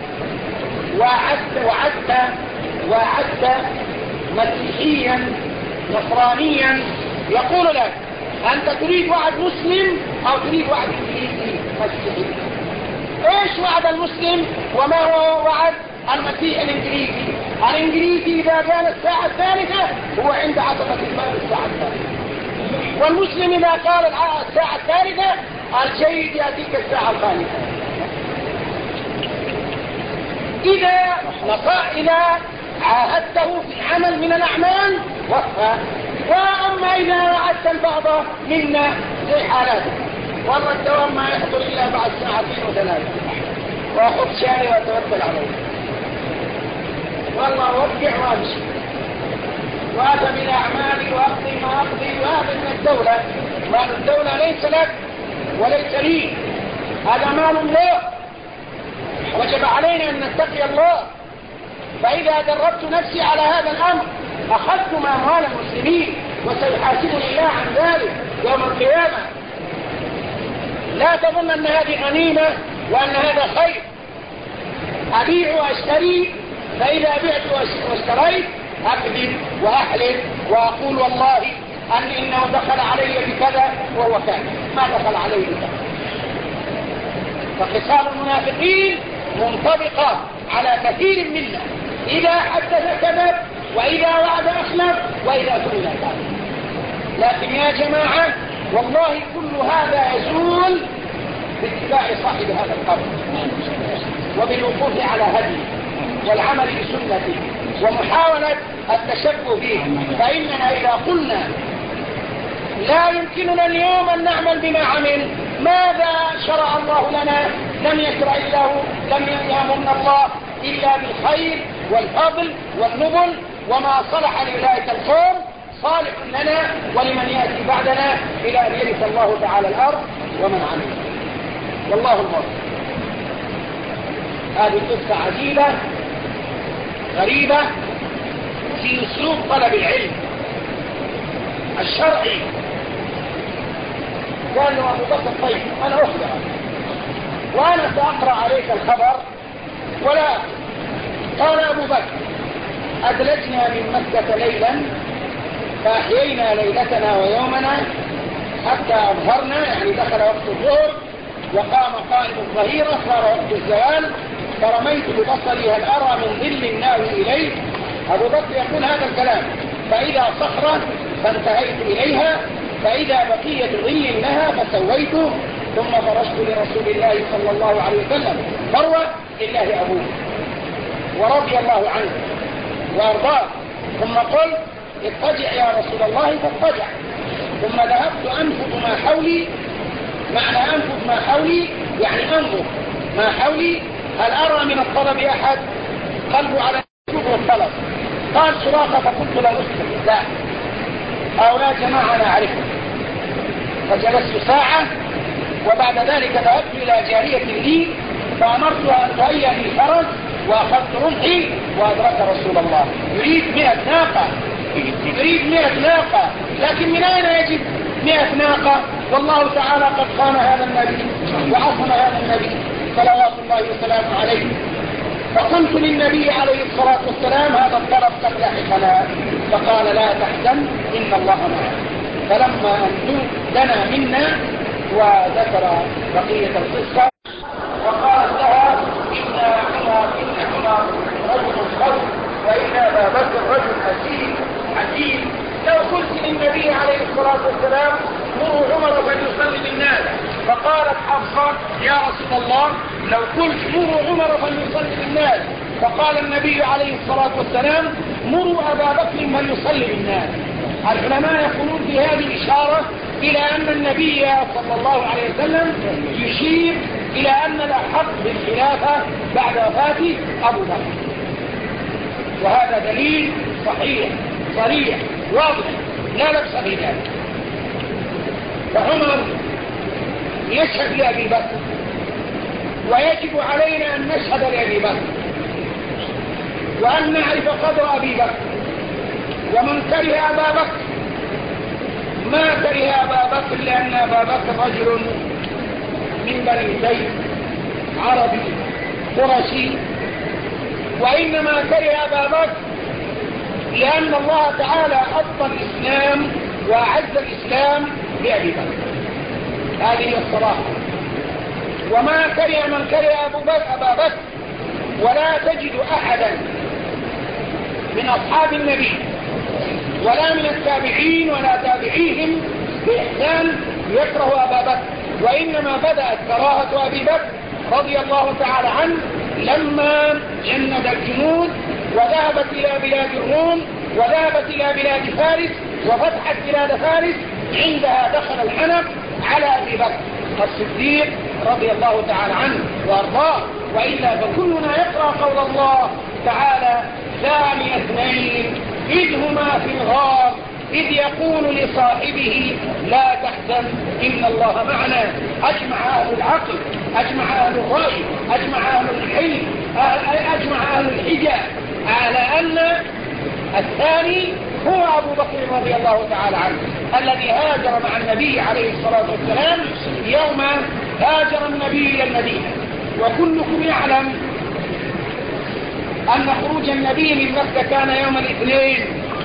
وعدت وعدت وعدت مسيحيا نصرانيا يقول لك: أنت تريد وعد مسلم أو تريد وعد إنجليزي مسيحي؟ إيش وعد المسلم وما هو وعد المسيح الإنجليزي؟ الإنجليزي إذا كان الساعة الثالثة هو عند عتبة الماء الساعة الثالثة، والمسلم إذا قال الساعة الثالثة الجيد يأتيك الساعة الخامسة. إذا نصح إذا عاهدته في عمل من الأعمال وفى، وأما إذا وعدت البعض منا زي حالاته، والله الدوام ما يحضر إلا بعد ساعتين وثلاثة، وأخذ شاري وأتوكل عليه، والله وقع وامشي وهذا من أعمالي وأقضي ما أقضي، وهذا من الدولة. مال الدولة ليس لك وليس لي، هذا مال الله، وجب علينا أن نتقي الله. فإذا دربت نفسي على هذا الأمر أخذتم أموال المسلمين وسيحاسبني الله عن ذلك يوم القيامة. لا تظن أن هذه غنيمة وأن هذا خير. أبيع وأشتري، فإذا بعت واشتريت أكذب وأحلف وأقول والله أن إنه دخل علي بكذا وهو كان ما دخل علي بكذا. فخصال المنافقين منطبقة على كثير منا: إذا حدث كذب، وإذا وعد أخلف، وإذا كل كذب. لكن يا جماعة والله كل هذا يزول باتباع صاحب هذا القبر وبالوقوف على هديه والعمل بسنته ومحاولة التشبه به. فإننا إذا قلنا لا يمكننا اليوم أن نعمل بما عمل، ماذا شرع الله لنا؟ لم يشرع الله، لم يأمرنا الله إلا بالخير والفضل والنبل، وما صلح لولاية القوم صالح لنا ولمن يأتي بعدنا إلى أن يرث الله تعالى الأرض ومن عمل. والله الموفق. هذه قصة عجيبة غريبة في أسلوب طلب العلم الشرعي. قال له أبو بكر: طيب أنا أخبرك وأنا سأقرأ عليك الخبر ولا. قال أبو بكر: أدلجنا من مكة ليلا فأحيينا ليلتنا ويومنا حتى أظهرنا، يعني دخل وقت الظهر وقام قائم الظهيرة صار وقت الزوال، فرميت ببصري هل أرى من ظل النار إليه. أبو بكر يقول هذا الكلام. فإذا صخرة فانتهيت إليها، فإذا بقية ظل لها فسويته، ثم فرشت لرسول الله صلى الله عليه وسلم فروة لله أبوه ورضي الله عنه وأرضاه، ثم قلت اضطجع يا رسول الله فاضطجع، ثم ذهبت أنفض ما حولي. معنى أنفض ما حولي يعني أنظر ما حولي هل أرى من الطلب أحد؟ قلبه على شكر الطلب. قال سراقة فقلت لا أسلم، لا هؤلاء جماعة أنا أعرفهم. فجلست ساعة، وبعد ذلك ذهبت إلى جارية لي فأمرتها أن تهيأ لي فرس، وأخذت رمحي وأدرك رسول الله يريد مئة ناقة، يريد مئة ناقة، لكن من أين يجد مئة ناقة؟ والله تعالى قد خان هذا النبي وعصم هذا النبي صلوات الله وسلامه عليه. فقلت للنبي عليه الصلاة والسلام هذا الطرف قد لحقنا، فقال لا تحزن إن الله معنا. فلما أن دنا منا وذكر بقية القصة وقال لها إن عمر إن عمر رجل قوي وإن أبا بكر رجل حكيم حكيم. لو قلت للنبي عليه الصلاة والسلام مروا عمر فليصلي بالناس، فقالت حفصة يا رسول الله لو قلت مروا عمر فليصلي بالناس، فقال النبي عليه الصلاة والسلام مروا أبا بكر فليصلي بالناس. العلماء يقولون في هذه إشارة إلى أن النبي صلى الله عليه وسلم يشير إلى أن الحق بالخلافة بعد وفاة أبو بكر، وهذا دليل صحيح صريح واضح لا لبس في ذلك. فعمر يشهد لأبي بكر، ويجب علينا أن نشهد لأبي بكر وأن نعرف قدر أبي بكر. ومن كره أبا بكر ما كره أبا بكر لأن أبا بكر رجل من بني زيد عربي قرشي، وإنما كره أبا بكر لأن الله تعالى أبطى الإسلام وأعز الإسلام بأبي بكر. هذه الصراحة. وما كره من كره أبو بكر أبا بكر، ولا تجد أحدا من أصحاب النبي ولا من التابعين ولا تابعيهم بإحسان يكره أبا بكر، وإنما بدأت كراهة أبي بكر رضي الله تعالى عنه لما جند الجنود وذهبت إلى بلاد الروم وذهبت إلى بلاد فارس وفتحت بلاد فارس، عندها دخل الحنف على أبي بكر الصديق رضي الله تعالى عنه وأرضاه. وإلا فكلنا يقرأ قول الله تعالى ثاني اثنين إذ هما في الغار إذ يقول لصاحبه لا تحزن إن الله معنا. أجمع أهل العقل، أجمع أهل الرأي، أجمع أهل الحلم، أجمع أهل الحجة على أن الثاني هو أبو بكر رضي الله تعالى عنه الذي هاجر مع النبي عليه الصلاة والسلام يوم هاجر النبي إلى المدينة. وكلكم يعلم أن خروج النبي من مكة كان يوم الاثنين،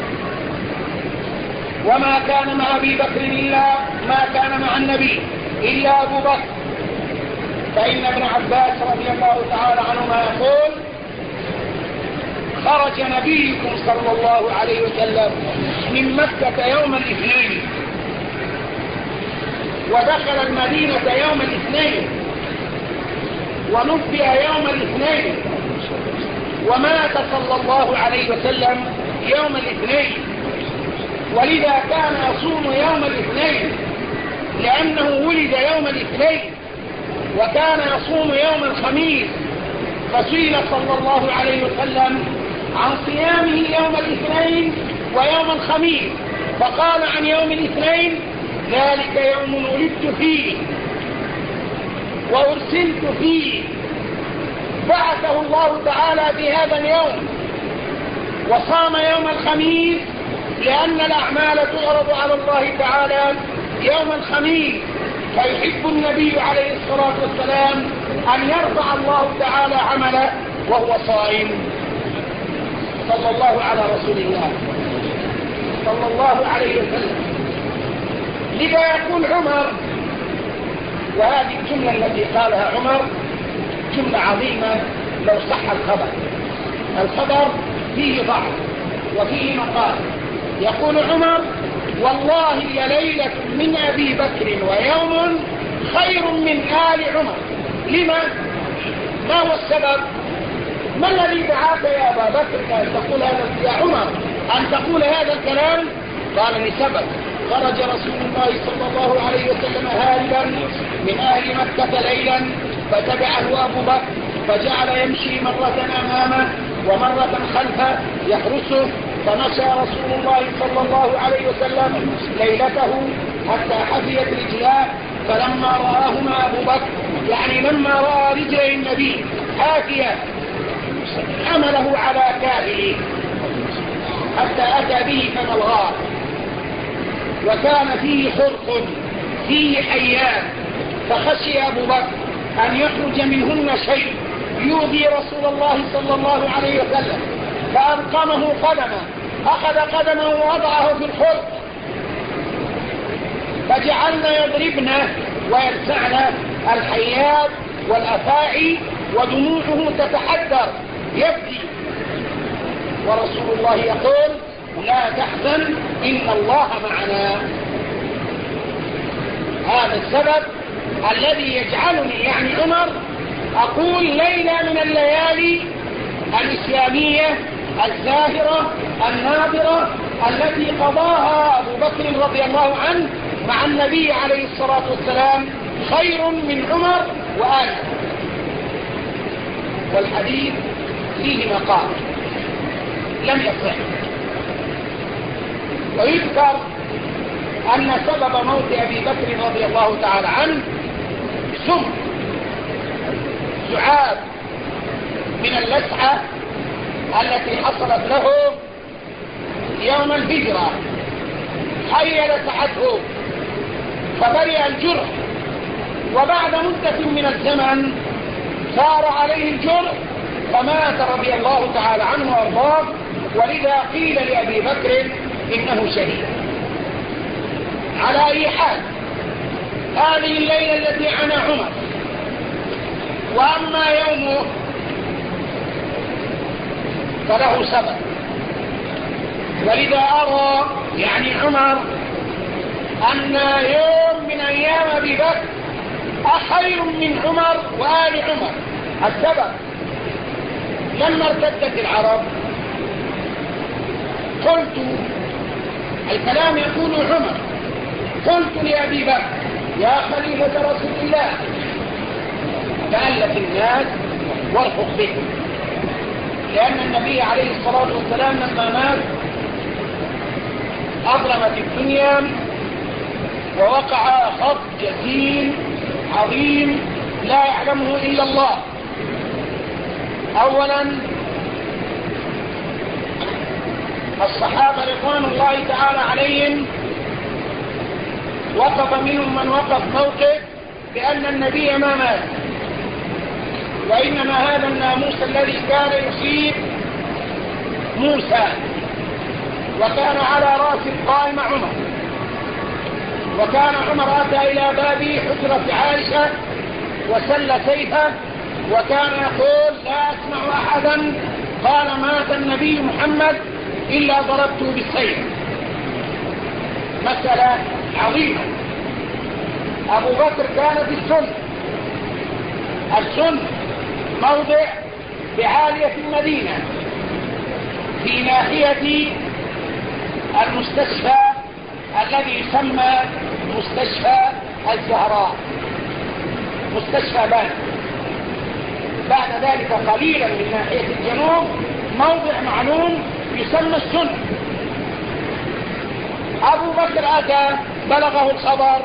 وما كان مع أبي بكر إلا ما كان مع النبي إلا أبو بكر. فإن ابن عباس رضي الله تعالى عنهما يقول خرج نبيكم صلى الله عليه وسلم من مكة يوم الاثنين ودخل المدينة يوم الاثنين ونبئ يوم الاثنين ومات صلى الله عليه وسلم يوم الاثنين. ولذا كان يصوم يوم الاثنين لأنه ولد يوم الاثنين، وكان يصوم يوم الخميس، فسئل صلى الله عليه وسلم عن صيامه يوم الاثنين ويوم الخميس فقال عن يوم الاثنين ذلك يوم ولدت فيه وأرسلت فيه، بعثه الله تعالى في هذا اليوم. وصام يوم الخميس لأن الأعمال تعرض على الله تعالى يوم الخميس، فيحب النبي عليه الصلاة والسلام أن يرفع الله تعالى عمله وهو صائم. صلى الله على رسول الله صلى الله عليه وسلم. لذا يقول عمر، وهذه الجملة التي قالها عمر جملة عظيمة لو صح الخبر. الخبر فيه ضعف وفيه مقال. يقول عمر: والله لليلة من أبي بكر ويوم خير من آل عمر. لما؟ ما هو السبب؟ ما الذي دعاك يا أبا بكر أن تقول هذا يا عمر أن تقول هذا الكلام؟ قال: لسبب: خرج رسول الله صلى الله عليه وسلم هاربا من أهل مكة ليلا فتبعه أبو بكر فجعل يمشي مرة أمامه ومرة خلفه يحرسه، فمشى رسول الله صلى الله عليه وسلم ليلته حتى حفيت رجلاه، فلما رآهما أبو بكر يعني لما رأى رجلي النبي حافية حمله على كاهله حتى أتى به فما الغار، وكان فيه خرق فيه حيات، فخشي أبو بكر أن يخرج منهن شيء يؤذي رسول الله صلى الله عليه وسلم، فألقمه قدمه، أخذ قدمه ووضعه في الخرق، فجعلنا يضربنا ويلسعنا الحيات والأفاعي ودموعه تتحدر يبكي، ورسول الله يقول: لا تحزن إن الله معنا. هذا السبب الذي يجعلني يعني عمر أقول ليلة من الليالي الإسلامية الزاهرة النادرة التي قضاها أبو بكر رضي الله عنه مع النبي عليه الصلاة والسلام خير من عمر وآله. والحديث فيه مقال لم يصح. ويذكر أن سبب موت أبي بكر رضي الله تعالى عنه سم سعاب من اللسعة التي حصلت له يوم الهجرة، حي لسعته فبرئ الجرح، وبعد مدة من الزمن صار عليه الجرح فمات رضي الله تعالى عنه وارضاه، ولذا قيل لأبي بكر إنه شهيد. على أي حال، هذه الليلة التي عانى عمر، وأما يومه فله سبب، ولذا أرى يعني عمر أن يوم من أيام أبي بكر أخير من عمر وآل عمر. السبب: لما ارتدت العرب قلت، الكلام يقول عمر، قلت لأبي بكر: يا خليفة رسول الله، تألف الناس وارفق بهم، لأن النبي عليه الصلاة والسلام لما مات أظلمت الدنيا ووقع خط جسيم عظيم لا يعلمه إلا الله. أولا الصحابة رضوان الله تعالى عليهم وقف منهم من وقف موقف بأن النبي ما مات، وإنما هذا الناموس الذي كان يصيب موسى، وكان على رأس القائمة عمر، وكان عمر أتى إلى باب حجرة عائشة وسل سيفه، وكان يقول: لا أسمع أحدا قال مات النبي محمد إلا ضربته بالسيف. مسألة عظيمة. أبو بكر كان في السن، السن موضع بعالية المدينة في ناحية المستشفى الذي يسمى مستشفى الزهراء، مستشفى بان. بعد ذلك قليلا من ناحية الجنوب موضع معلوم يسمى السن. أبو بكر أتى بلغه الخبر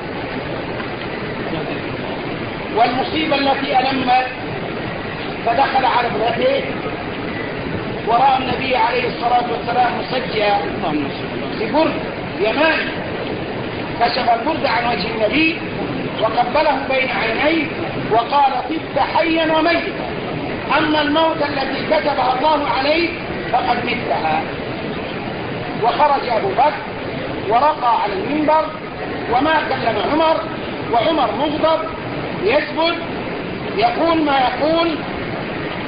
والمصيبة التي ألمت، فدخل على ابنته ورأى النبي عليه الصلاة والسلام مسجيا ببرد يماني، كشف البرد عن وجه النبي وقبله بين عينيه وقال: طبت حيا وميتا، أما الموت التي كتبها الله عليه فقد متها. وخرج أبو بكر ورقى على المنبر وما كلم عمر، وعمر مغضب يسجد يقول ما يقول،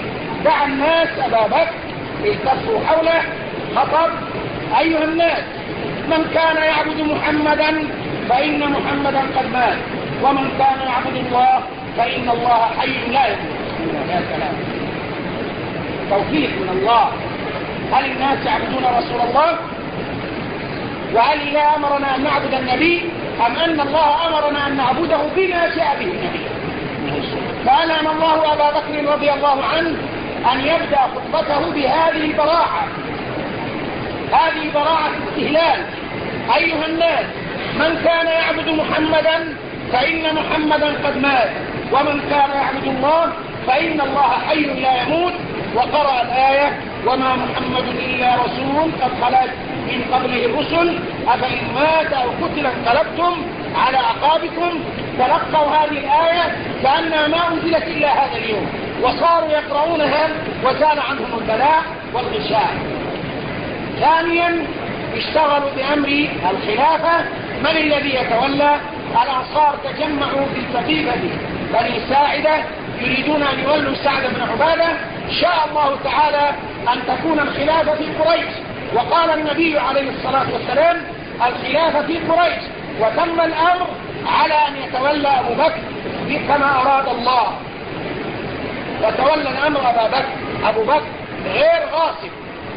دعا الناس أبا بكر التفوا حوله خطب: أيها الناس، من كان يعبد محمدا فإن محمدا قد مات، ومن كان يعبد الله فإن الله حي لا يموت. يا سلام، توفيق من الله. هل الناس يعبدون رسول الله؟ وهل الله أمرنا أن نعبد النبي، أم أن الله أمرنا أن نعبده بما جاء به النبي؟ فألهم الله أبا بكر رضي الله عنه أن يبدأ خطبته بهذه البراعة، هذه براعة استهلال: أيها الناس، من كان يعبد محمدا فإن محمدا قد مات، ومن كان يعبد الله فإن الله حي لا يموت. وقرأ الآية: وما محمد إلا رسول قد خلت من قبله الرسل أفإن مات أو قتل انقلبتم على أعقابكم. تلقوا هذه الآية كأنها ما أنزلت إلا هذا اليوم، وصاروا يقرؤونها وزال عنهم البلاء والغشاء. ثانيا، اشتغلوا بأمر الخلافة: من الذي يتولى؟ الأنصار تجمعوا في سقيفة بني ساعدة يريدون أن يولوا سعد بن عبادة. شاء الله تعالى أن تكون الخلافة في قريش، وقال النبي عليه الصلاة والسلام: الخلافة في قريش، وتم الأمر على أن يتولى أبو بكر كما أراد الله. وتولى الأمر أبا بكر. أبو بكر غير غاصب،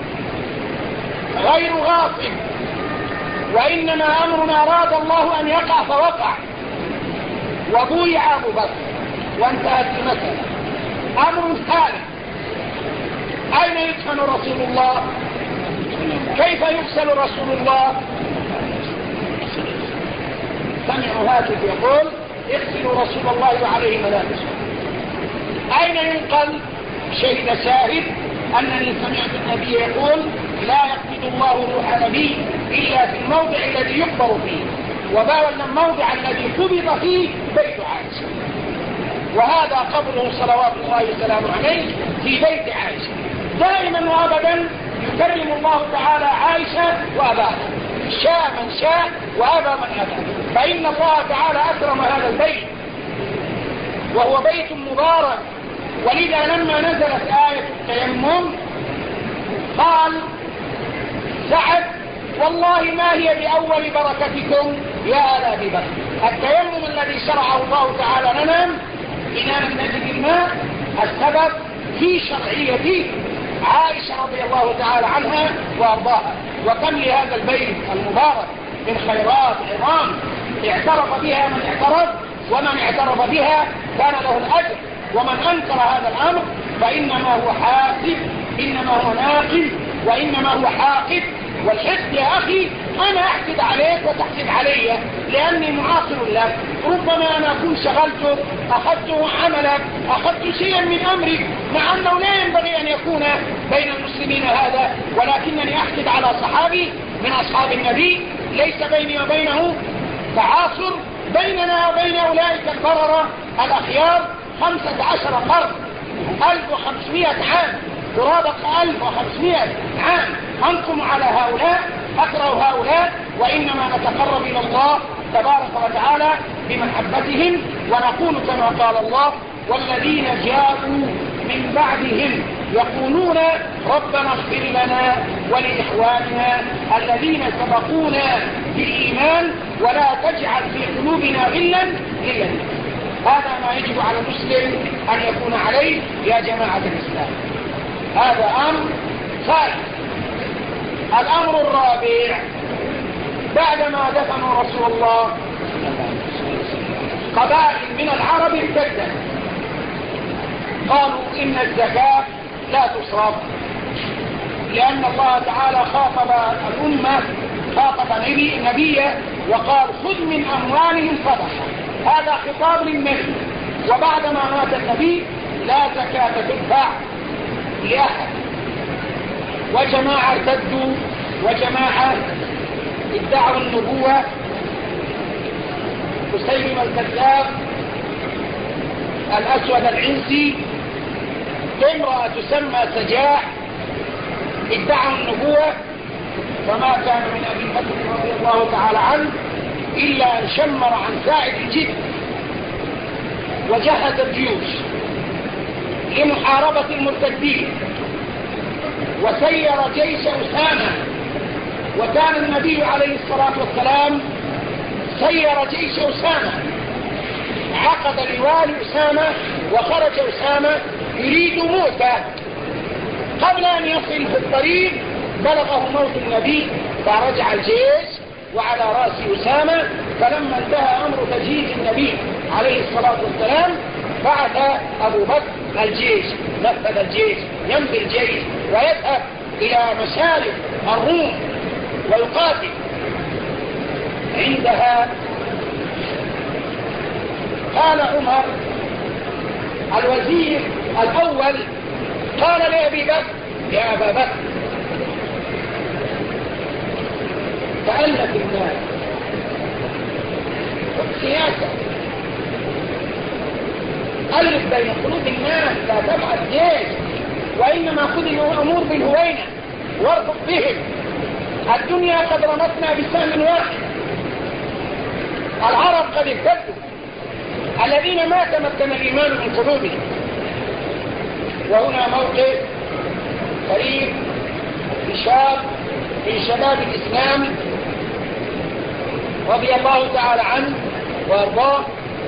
غير غاصب، وإنما أمرنا أراد الله أن يقع فوقع، وبويع أبو بكر وانتهت المسألة. أمر ثالث: أين يدفن رسول الله؟ كيف يغسل رسول الله؟ سمعوا هاتف يقول: اغسلوا رسول الله وعليه ملابسه. أين ينقل؟ شهد شاهد أنني سمعت النبي يقول: لا يقبض الله روح نبي إلا في الموضع الذي يقبر فيه، وباول الموضع الذي قبض فيه بيت عائشة، وهذا قبره صلوات الله وسلامه عليه في بيت عائشة. دائما وابدا يكرم الله تعالى عائشة وأباها، شاء من شاء وأبى من أبى، فإن الله تعالى أكرم هذا البيت وهو بيت مبارك. ولذا لما نزلت آية التيمم قال سعد: والله ما هي بأول بركتكم يا آل أبي بكر. التيمم الذي شرعه الله تعالى لنا إننا نجد الماء السبب في شرعيته عائشة رضي الله تعالى عنها وأرضاها. وكم لهذا البيت المبارك من خيرات عظام اعترف بها من اعترف، ومن اعترف بها كان له الأجر، ومن أنكر هذا الأمر فإنما هو حاسب، إنما هو ناقم، وإنما هو حاقد. والحسد يا أخي أنا أحسد عليك وتحسد علي لأني معاصر لك، ربما أنا أكون شغلته، أخذته عملك، أخذت شيئا من أمرك، مع أنه لا ينبغي أن يكون بين المسلمين هذا، ولكنني أحسد على صحابي من أصحاب النبي ليس بيني وبينه تعاصر. بيننا وبين أولئك البررة الأخيار خمسة عشر قرن، ألف وخمسمائة عام، قرابة ألف وخمسمائة عام. أنكم على هؤلاء، أكره هؤلاء، وإنما نتقرب إلى الله تبارك وتعالى بمحبتهم، ونقول كما قال الله: والذين جاءوا من بعدهم يقولون ربنا اغفر لنا ولإخواننا الذين سبقونا بالإيمان ولا تجعل في قلوبنا غلا للذين. هذا ما يجب على المسلم أن يكون عليه يا جماعة الإسلام. هذا أمر ثالث. الأمر الرابع: بعدما دفنوا رسول الله قبائل من العرب ارتدت، قالوا إن الزكاة لا تصرف، لأن الله تعالى خاطب الأمة، خاطب نبيه وقال: خذ من أموالهم صدقة. هذا خطاب للنبي. وبعدما مات النبي لا زكاة تدفع لأحد، وجماعة ارتدوا، وجماعة ادعوا النبوة. مسيلمة الكذاب، الأسود العنسي، امرأة تسمى سجاح، ادعوا النبوة. فما كان من أبي بكر رضي الله تعالى عنه إلا أن شمر عن ساعد الجد وجهز الجيوش لمحاربة المرتدين، وسير جيش أسامة. وكان النبي عليه الصلاة والسلام سير جيش أسامة، عقد لوالي أسامة وخرج أسامة يريد موته. قبل أن يصل في الطريق بلغه موت النبي فرجع الجيش وعلى رأس أسامة. فلما انتهى أمر تجهيز النبي عليه الصلاة والسلام بعث أبو بكر الجيش، نفذ الجيش، يمضي الجيش ويذهب إلى مشارف الروم ويقاتل. عندها قال عمر الوزير الأول قال لأبي بكر: يا أبا بكر، تألف الناس والسياسة، ألف بين قلوب الناس، لا تبعث جيش، وإنما خذ الأمور بالهوينة وارفق بهم. الدنيا قد رمتنا بسهم واحد، العرب قد ارتدوا، الذين ما تمكن الإيمان من قلوبهم. وهنا موقف قريب لشاب من شباب الإسلام رضي الله تعالى عنه وارضاه،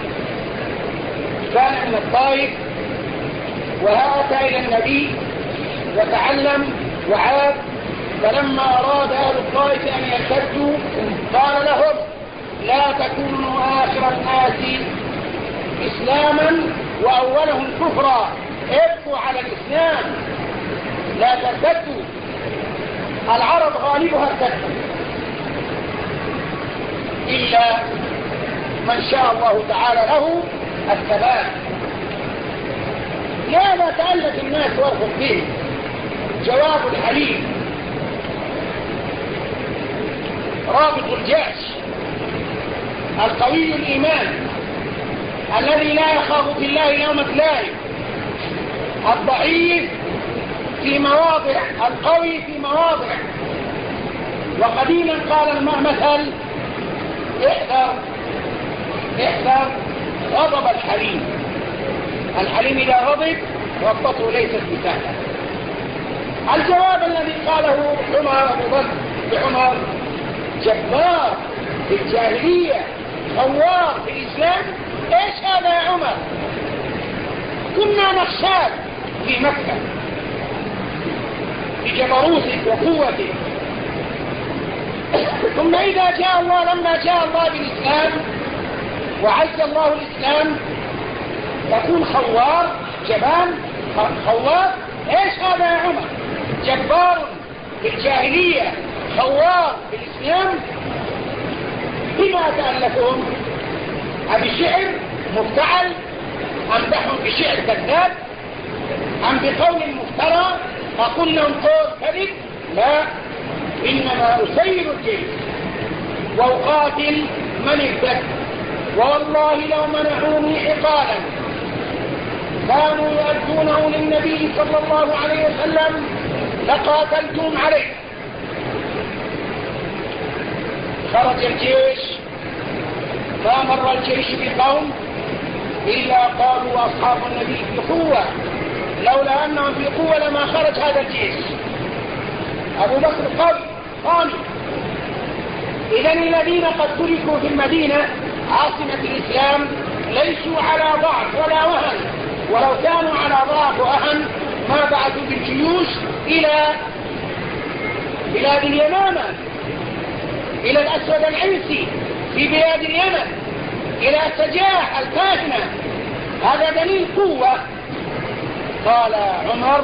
كان من الطائف، وأتى إلى النبي وتعلم وعاد. فلما أراد أهل الطائف أن يرتدوا قال لهم: لا تكونوا آخر الناس إسلاما وأولهم كفرا، ابقوا على الإسلام لا ترتدوا. العرب غالبها ارتدوا إلا من شاء الله تعالى له الثبات. لماذا تألف الناس وارفق به؟ جواب الحليم رابط الجيش القوي الإيمان الذي لا يخاف في الله لومة لائم، الضعيف في مواضع، القوي في مواضع. وقديما قال المثل: احذر احذر غضب الحليم. الحليم إذا غضب ربطه ليست بسهلة. الجواب الذي قاله عمر أبو بكر بعمر: جبار في الجاهلية، خوار في الإسلام. ايش هذا يا عمر؟ كنا نخشاك في مكة بجبروتك وقوتك، ثم إذا جاء الله، لما جاء الله بالإسلام وعز الله الإسلام تكون خوار جبان خوار. ايش هذا يا عمر؟ جبار في الجاهلية، خوار في الإسلام. بما تألفهم؟ أبشعر مفتعل، أمدحهم بشعر كذاب، أم بقول مفترى أقول لهم قول كذب؟ لا، إنما أسير الجيش وأقاتل من ارتد. والله لو منعوني عقالا كانوا يؤدونه للنبي صلى الله عليه وسلم لقاتلتهم عليه. خرج الجيش، ما مر الجيش بقوم إلا قالوا أصحاب النبي في قوة، لولا أنهم في قوة لما خرج هذا الجيش. أبو بكر قوي قامي. إذن الذين قد تركوا في المدينة عاصمة الإسلام ليسوا على ضعف ولا وهن، ولو كانوا على ضعف وهن ما بعثوا بالجيوش إلى بلاد اليمامة، إلى الأسود العنسي في بلاد اليمن، إلى سجاح الكاهنة. هذا دليل قوة. قال عمر: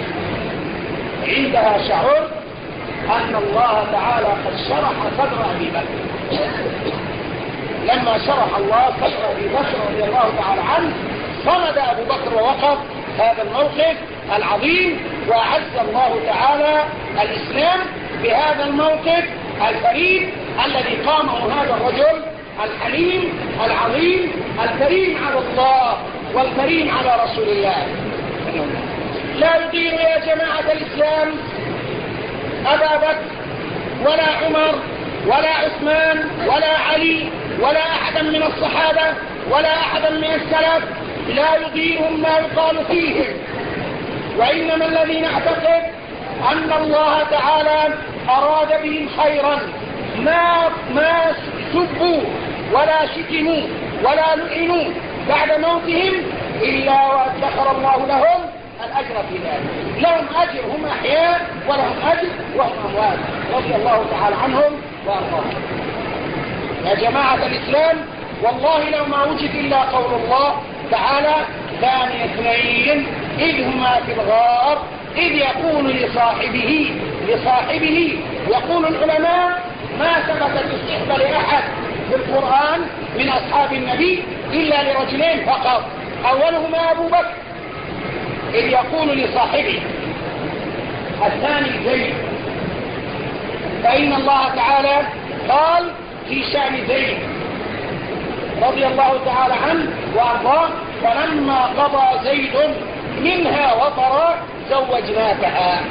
عندها شعور أن الله تعالى قد شرح صدر أبي بكر. لما شرح الله صدر أبي بكر رضي الله تعالى عنه صمد أبو بكر ووقف هذا الموقف العظيم، وأعز الله تعالى الإسلام بهذا الموقف الفريد الذي قامه هذا الرجل الحليم العظيم الكريم على الله والكريم على رسول الله. لا يطير يا جماعة الإسلام أبا بكر ولا عمر ولا عثمان ولا علي ولا أحدا من الصحابة ولا أحدا من السلف لا يضيهم ما يقال فيهم، وإنما الذي نعتقد أن الله تعالى أراد بهم خيرا، ما ما سبوا ولا شتموا ولا لعنوا بعد موتهم إلا وادخر الله لهم الأجر في ذلك. لهم أجر، هم أحياء ولهم أجر وهم أموات، رضي الله تعالى عنهم وأرضاهم. يا جماعة الإسلام، والله لو ما وجد إلا قول الله تعالى ثاني اثنين إذ هما في الغار إذ يقول لصاحبه لصاحبه يقول العلماء ما ثبتت الصحبة لأحد في القرآن من أصحاب النبي إلا لرجلين فقط، أولهما أبو بكر إذ يقول لصاحبه، الثاني زيد، فإن الله تعالى قال في شأن زيد رضي الله تعالى عنه وأرضاه فلما قضى زيد منها وطرا زوجناكها.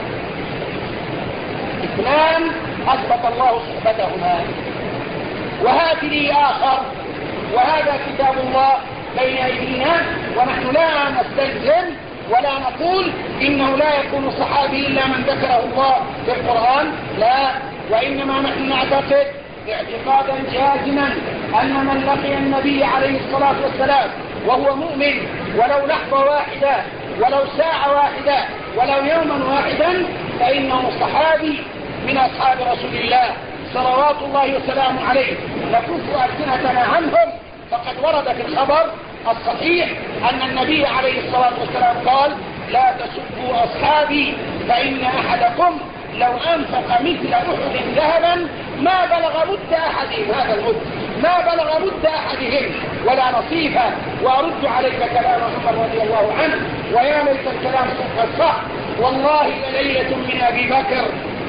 اثنان أثبت الله صحبتهما. وهات لي آخر، وهذا كتاب الله بين أيدينا، ونحن لا نستلزم ولا نقول إنه لا يكون صحابي إلا من ذكره الله في القرآن، لا، وإنما نحن نعتقد اعتقادا جازما أن من لقي النبي عليه الصلاة والسلام وهو مؤمن ولو لحظة واحدة ولو ساعة واحدة ولو يوما واحدا فإنه صحابي من أصحاب رسول الله صلوات الله وسلامه عليه. نكف ألسنتنا عنهم، فقد ورد في الخبر الصحيح أن النبي عليه الصلاة والسلام قال لا تسبوا أصحابي فإن أحدكم لو أنفق مثل أحد ذهبا ما بلغ مد أحدهم، هذا المد ما بلغ مد أحدهم ولا نصيفه. وأرد عليك كلام عمر رضي الله عنه، ويا ليت الكلام صح، والله لليلة من أبي بكر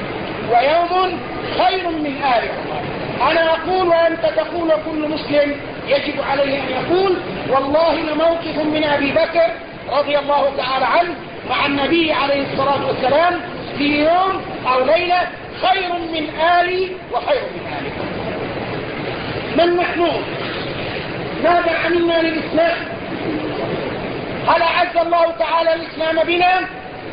ويوم خير من آل عمر. أنا أقول وأنت تقول، كل مسلم يجب عليه أن يقول والله لموقف من أبي بكر رضي الله تعالى عنه مع النبي عليه الصلاة والسلام في يوم أو ليلة خير من آلي وخير من آلكم. من نحن؟ ماذا عملنا للإسلام؟ هل أعز الله تعالى الإسلام بنا؟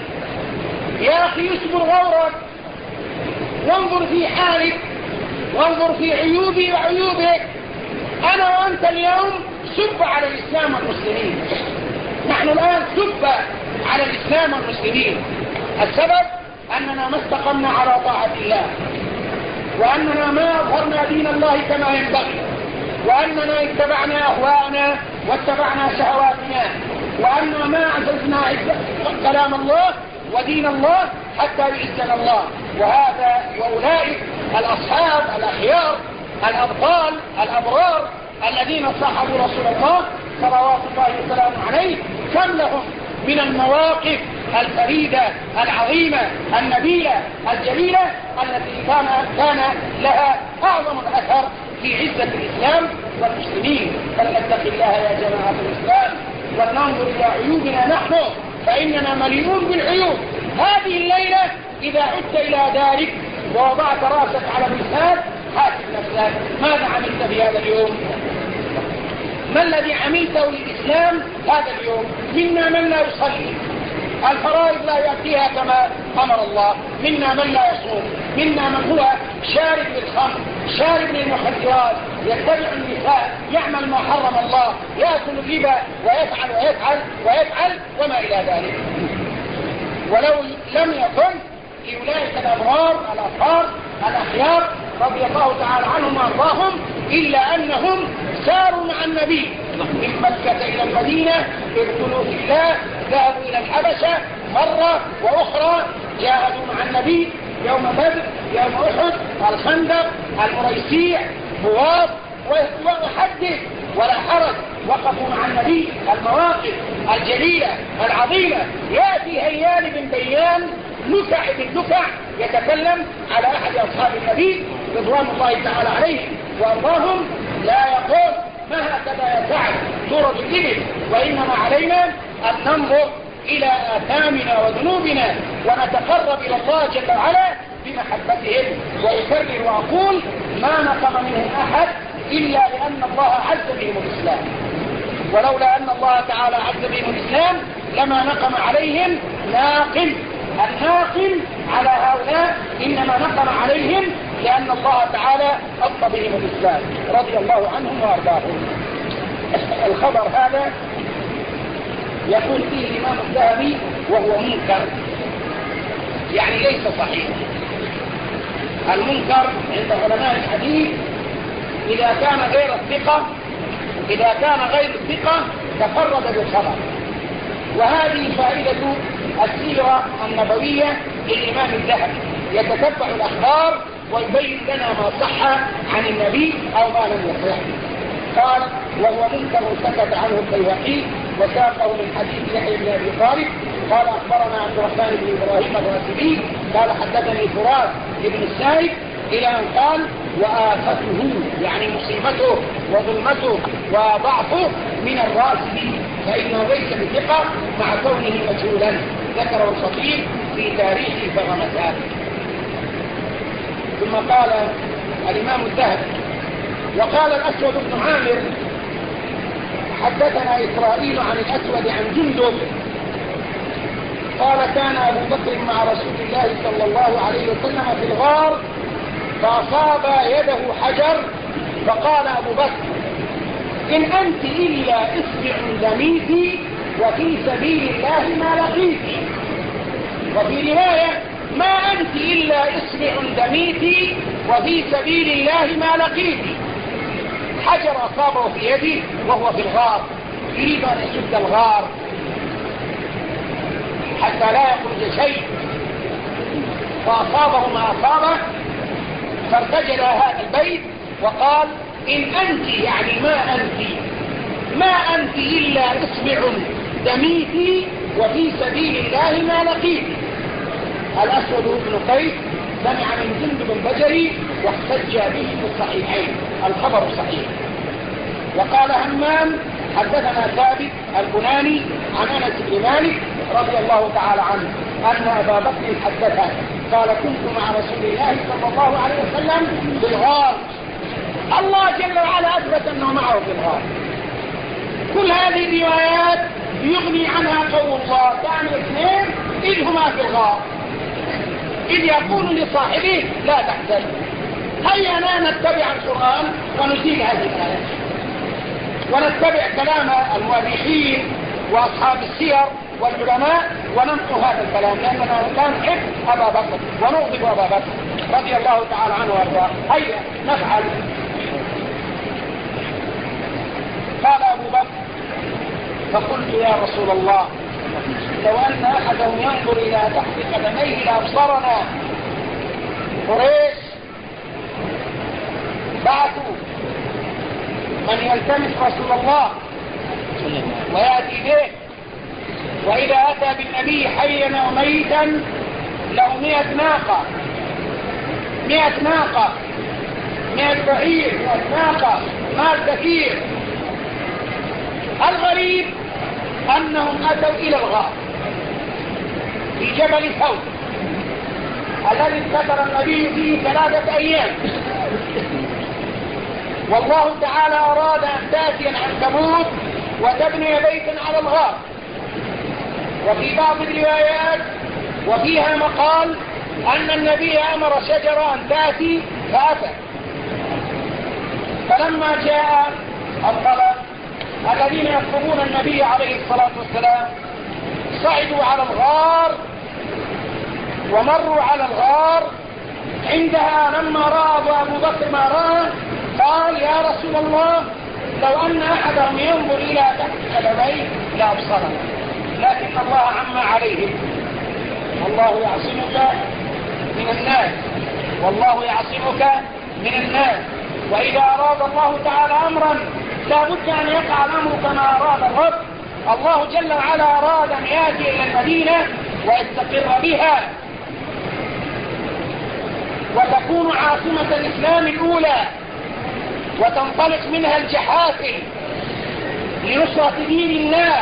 يا أخي اصبر غورك، وانظر في حالك، وانظر في عيوبي وعيوبك. أنا وأنت اليوم سب على الإسلام والمسلمين، نحن الآن سب على الإسلام والمسلمين. السبب أننا ما استقمنا على طاعة الله، وأننا ما أظهرنا دين الله كما ينبغي، وأننا اتبعنا أهواءنا واتبعنا شهواتنا، وأننا ما عززنا كلام الله ودين الله حتى يعزنا الله. وهذا وأولئك الأصحاب الأخيار الأبطال الأبرار الذين صاحبوا رسول الله صلوات الله وسلامه عليه، كم لهم من المواقف الفريدة العظيمة النبيلة الجليلة التي كان كان لها أعظم الأثر في عزة الإسلام والمسلمين. فلنتق الله يا جماعة الإسلام ولننظر إلى عيوبنا نحن، فإننا مليئون بالعيوب. هذه الليلة إذا عدت إلى دارك ووضعت رأسك على المساد حاسب نفسك، ماذا عملت في هذا اليوم؟ ما الذي عملته للإسلام هذا اليوم؟ منا من لا يصلي، الفرائض لا يأتيها كما أمر الله، منا من لا يصوم، منا من هو شارب للخمر، شارب للمخدرات، يتبع النساء، يعمل ما حرم الله، يأكل الربا ويفعل ويفعل ويفعل وما إلى ذلك. ولو لم يكن لأولئك الأبرار الأطهار الأخيار رضي الله تعالى عنهم وأرضاهم إلا أنهم ساروا مع النبي من مكة إلى المدينة ادخلوا في الله، ذهبوا إلى الحبشة مرة وأخرى، جاهدوا مع النبي يوم بدر، يوم أحد، الخندق، المريسيع، بواط، وحدث ولا حرج، وقفوا مع النبي المواقف الجليلة العظيمة. يأتي هيان بن بيان نكع بن نكع يتكلم على أحد أصحاب النبي رضوان الله تعالى عليه وأرضاهم، لا يقول ما هكذا يفعل سورة الإبل، وإنما علينا أن ننظر إلى آثامنا وذنوبنا ونتقرب إلى الله جل وعلا بمحبتهم. وأكرر وأقول ما نقم منهم أحد إلا لأن الله عز بهم الإسلام. ولولا أن الله تعالى عز بهم الإسلام لما نقم عليهم ناقم. الناقم على هؤلاء إنما نقم عليهم لأن الله تعالى أطلب بهم الإسلام رضي الله عنهم وأرضاهم. الخبر هذا يقول فيه الإمام الذهبي وهو منكر، يعني ليس صحيح. المنكر عند علماء الحديث إذا كان غير الثقة إذا كان غير الثقة تفرد بالخبر. وهذه فائدة السيرة النبوية للإمام الذهبي، يتتبع الأخبار ويبين لنا ما صح عن النبي أو ما لم يصح. قال وهو منكر سكت عنه البيهقي وساقه من حديث يحيى بن أبي طالب قال أخبرنا عبد الرحمن بن إبراهيم الراسبي قال حدثني فراس بن السائب إلى أن قال وآفته يعني مصيبته وظلمته وضعفه من الراسبي فإنه ليس بثقة مع كونه مجهولا، ذكره الخطيب في تاريخ فغمسان. ثم قال الإمام الذهبي وقال الأسود بن عامر حدثنا إسرائيل عن الأسود عن جندب قال كان أبو بكر مع رسول الله صلى الله عليه وسلم في الغار فأصاب يده حجر فقال أبو بكر إن أنت إلا إصبع دميتي وفي سبيل الله ما لقيتي. وفي رواية ما أنت إلا إصبع دميتي وفي سبيل الله ما لقيتي. حجر أصابه في يده وهو في الغار يريد أن يسد الغار حتى لا يخرج شيء فأصابه ما أصابه فارتجل هذا البيت وقال إن أنت يعني ما أنت ما أنت إلا إصبع دميتي وفي سبيل الله ما لقيتي. الأسود بن قيس سمع من جندب البجري واحتج به في الصحيحين. الخبر صحيح. وقال همام حدثنا ثابت البناني عن أنس بن مالك رضي الله تعالى عنه أن أبا بكر حدثه قال كنت مع رسول الله صلى الله عليه وسلم في الغار. الله جل وعلا أثبت أنه معه في الغار. كل هذه الروايات يغني عنها قول الله كانوا اثنين إذ هما في الغار إذ يقول لصاحبه لا تحزن. هيا لا نتبع القرآن ونزيل هذه الآيات ونتبع كلام المؤرخين وأصحاب السير والعلماء وننقل هذا الكلام لأننا لا نحب أبا بكر ونغضب أبا بكر رضي الله تعالى عنه وارضاه. هيا نفعل. قال أبو بكر فقلت يا رسول الله لو أن أحدهم ينظر إلى تحت قدميه لأبصرنا. قريش بعثوا من يلتمس رسول الله ويأتي به وإذا أتى بالنبي حيا وميتا له مئة ناقة مئة ناقة مئة بعير مئة ناقة مال كثير. الغريب أنهم أتوا إلى الغار في جبل ثور الذي استتر النبي فيه ثلاثة أيام والله تعالى أراد أن تأتي العنكبوت وتبني بيتا على الغار. وفي بعض الروايات وفيها مقال أن النبي أمر شجرة أن تأتي فأتت. فلما جاء الطلب الذين يطلبون النبي عليه الصلاة والسلام صعدوا على الغار ومروا على الغار. عندها لما رأى أبو بكر ما رأى قال يا رسول الله لو أن أحدهم ينظر إلى تحت قدميه لأبصرنا لكن الله عم عليهم. والله يعصمك من الناس والله يعصمك من الناس. وإذا أراد الله تعالى أمرا لا بد أن يقع الأمر كما أراد الرب. الله جل وعلا أراد أن يأتي إلى المدينة ويستقر بها وتكون عاصمة الإسلام الأولى وتنطلق منها الجحافل لنصرة دين الله.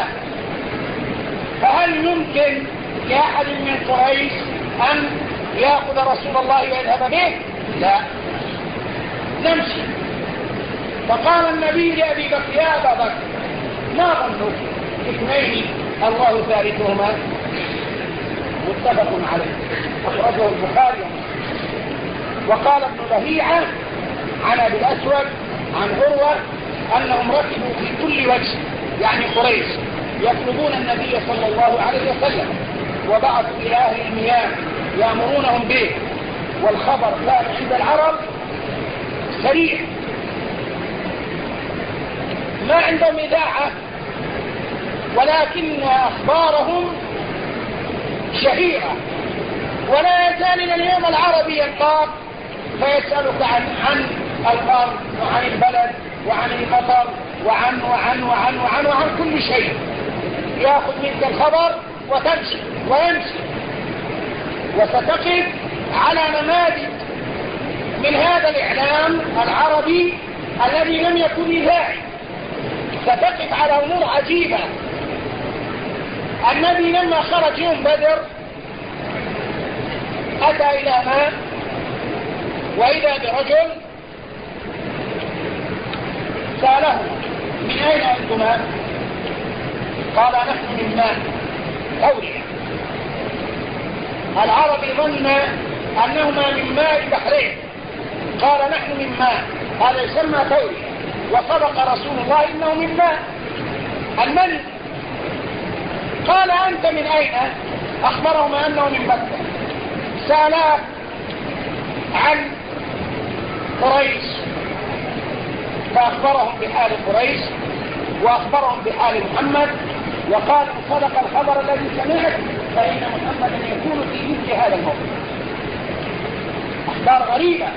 فهل يمكن لأحد من قريش أن يأخذ رسول الله ويذهب به؟ لا. نمشي. فقال النبي لأبي بكر يا أبا بكر ما ظنوا اثنين الله ثالثهما؟ متفق عليه، أخرجه البخاري ومسلم. وقال ابن لهيعة عن أبي الأسود عن عروة أنهم ركبوا في كل وجه، يعني قريش، يطلبون النبي صلى الله عليه وسلم، وبعثوا إلى أهل المياه يأمرونهم به، والخبر كان عند العرب سريع، ما عندهم إذاعة، ولكن أخبارهم شهيرة. ولا يزال إلى اليوم العربي يلقاك فيسألك عن عن الأرض وعن البلد وعن المطر وعن وعن وعن وعن وعن كل شيء، يأخذ منك الخبر وتمشي ويمشي. وستقف على نماذج من هذا الإعلام العربي الذي لم يكن إذاعي، ستقف على أمور عجيبة. النبي لما خرج يوم بدر أتى إلى ماء، وإذا برجل سأله: من أين أنتما؟ قال: نحن من ماء تورية. العربي ظن أنهما من ماء البحرين، قال: نحن من ماء، هذا يسمى تورية. وصدق رسول الله إنه من ماء. المن قال: أنت من أين؟ أخبرهما أنه من مكة. سألا عن قريش، فأخبرهم بحال قريش وأخبرهم بحال محمد، وقال: صدق الخبر الذي سمعت، فإن محمدا يكون في مثل هذا الموقف. أخبار غريبة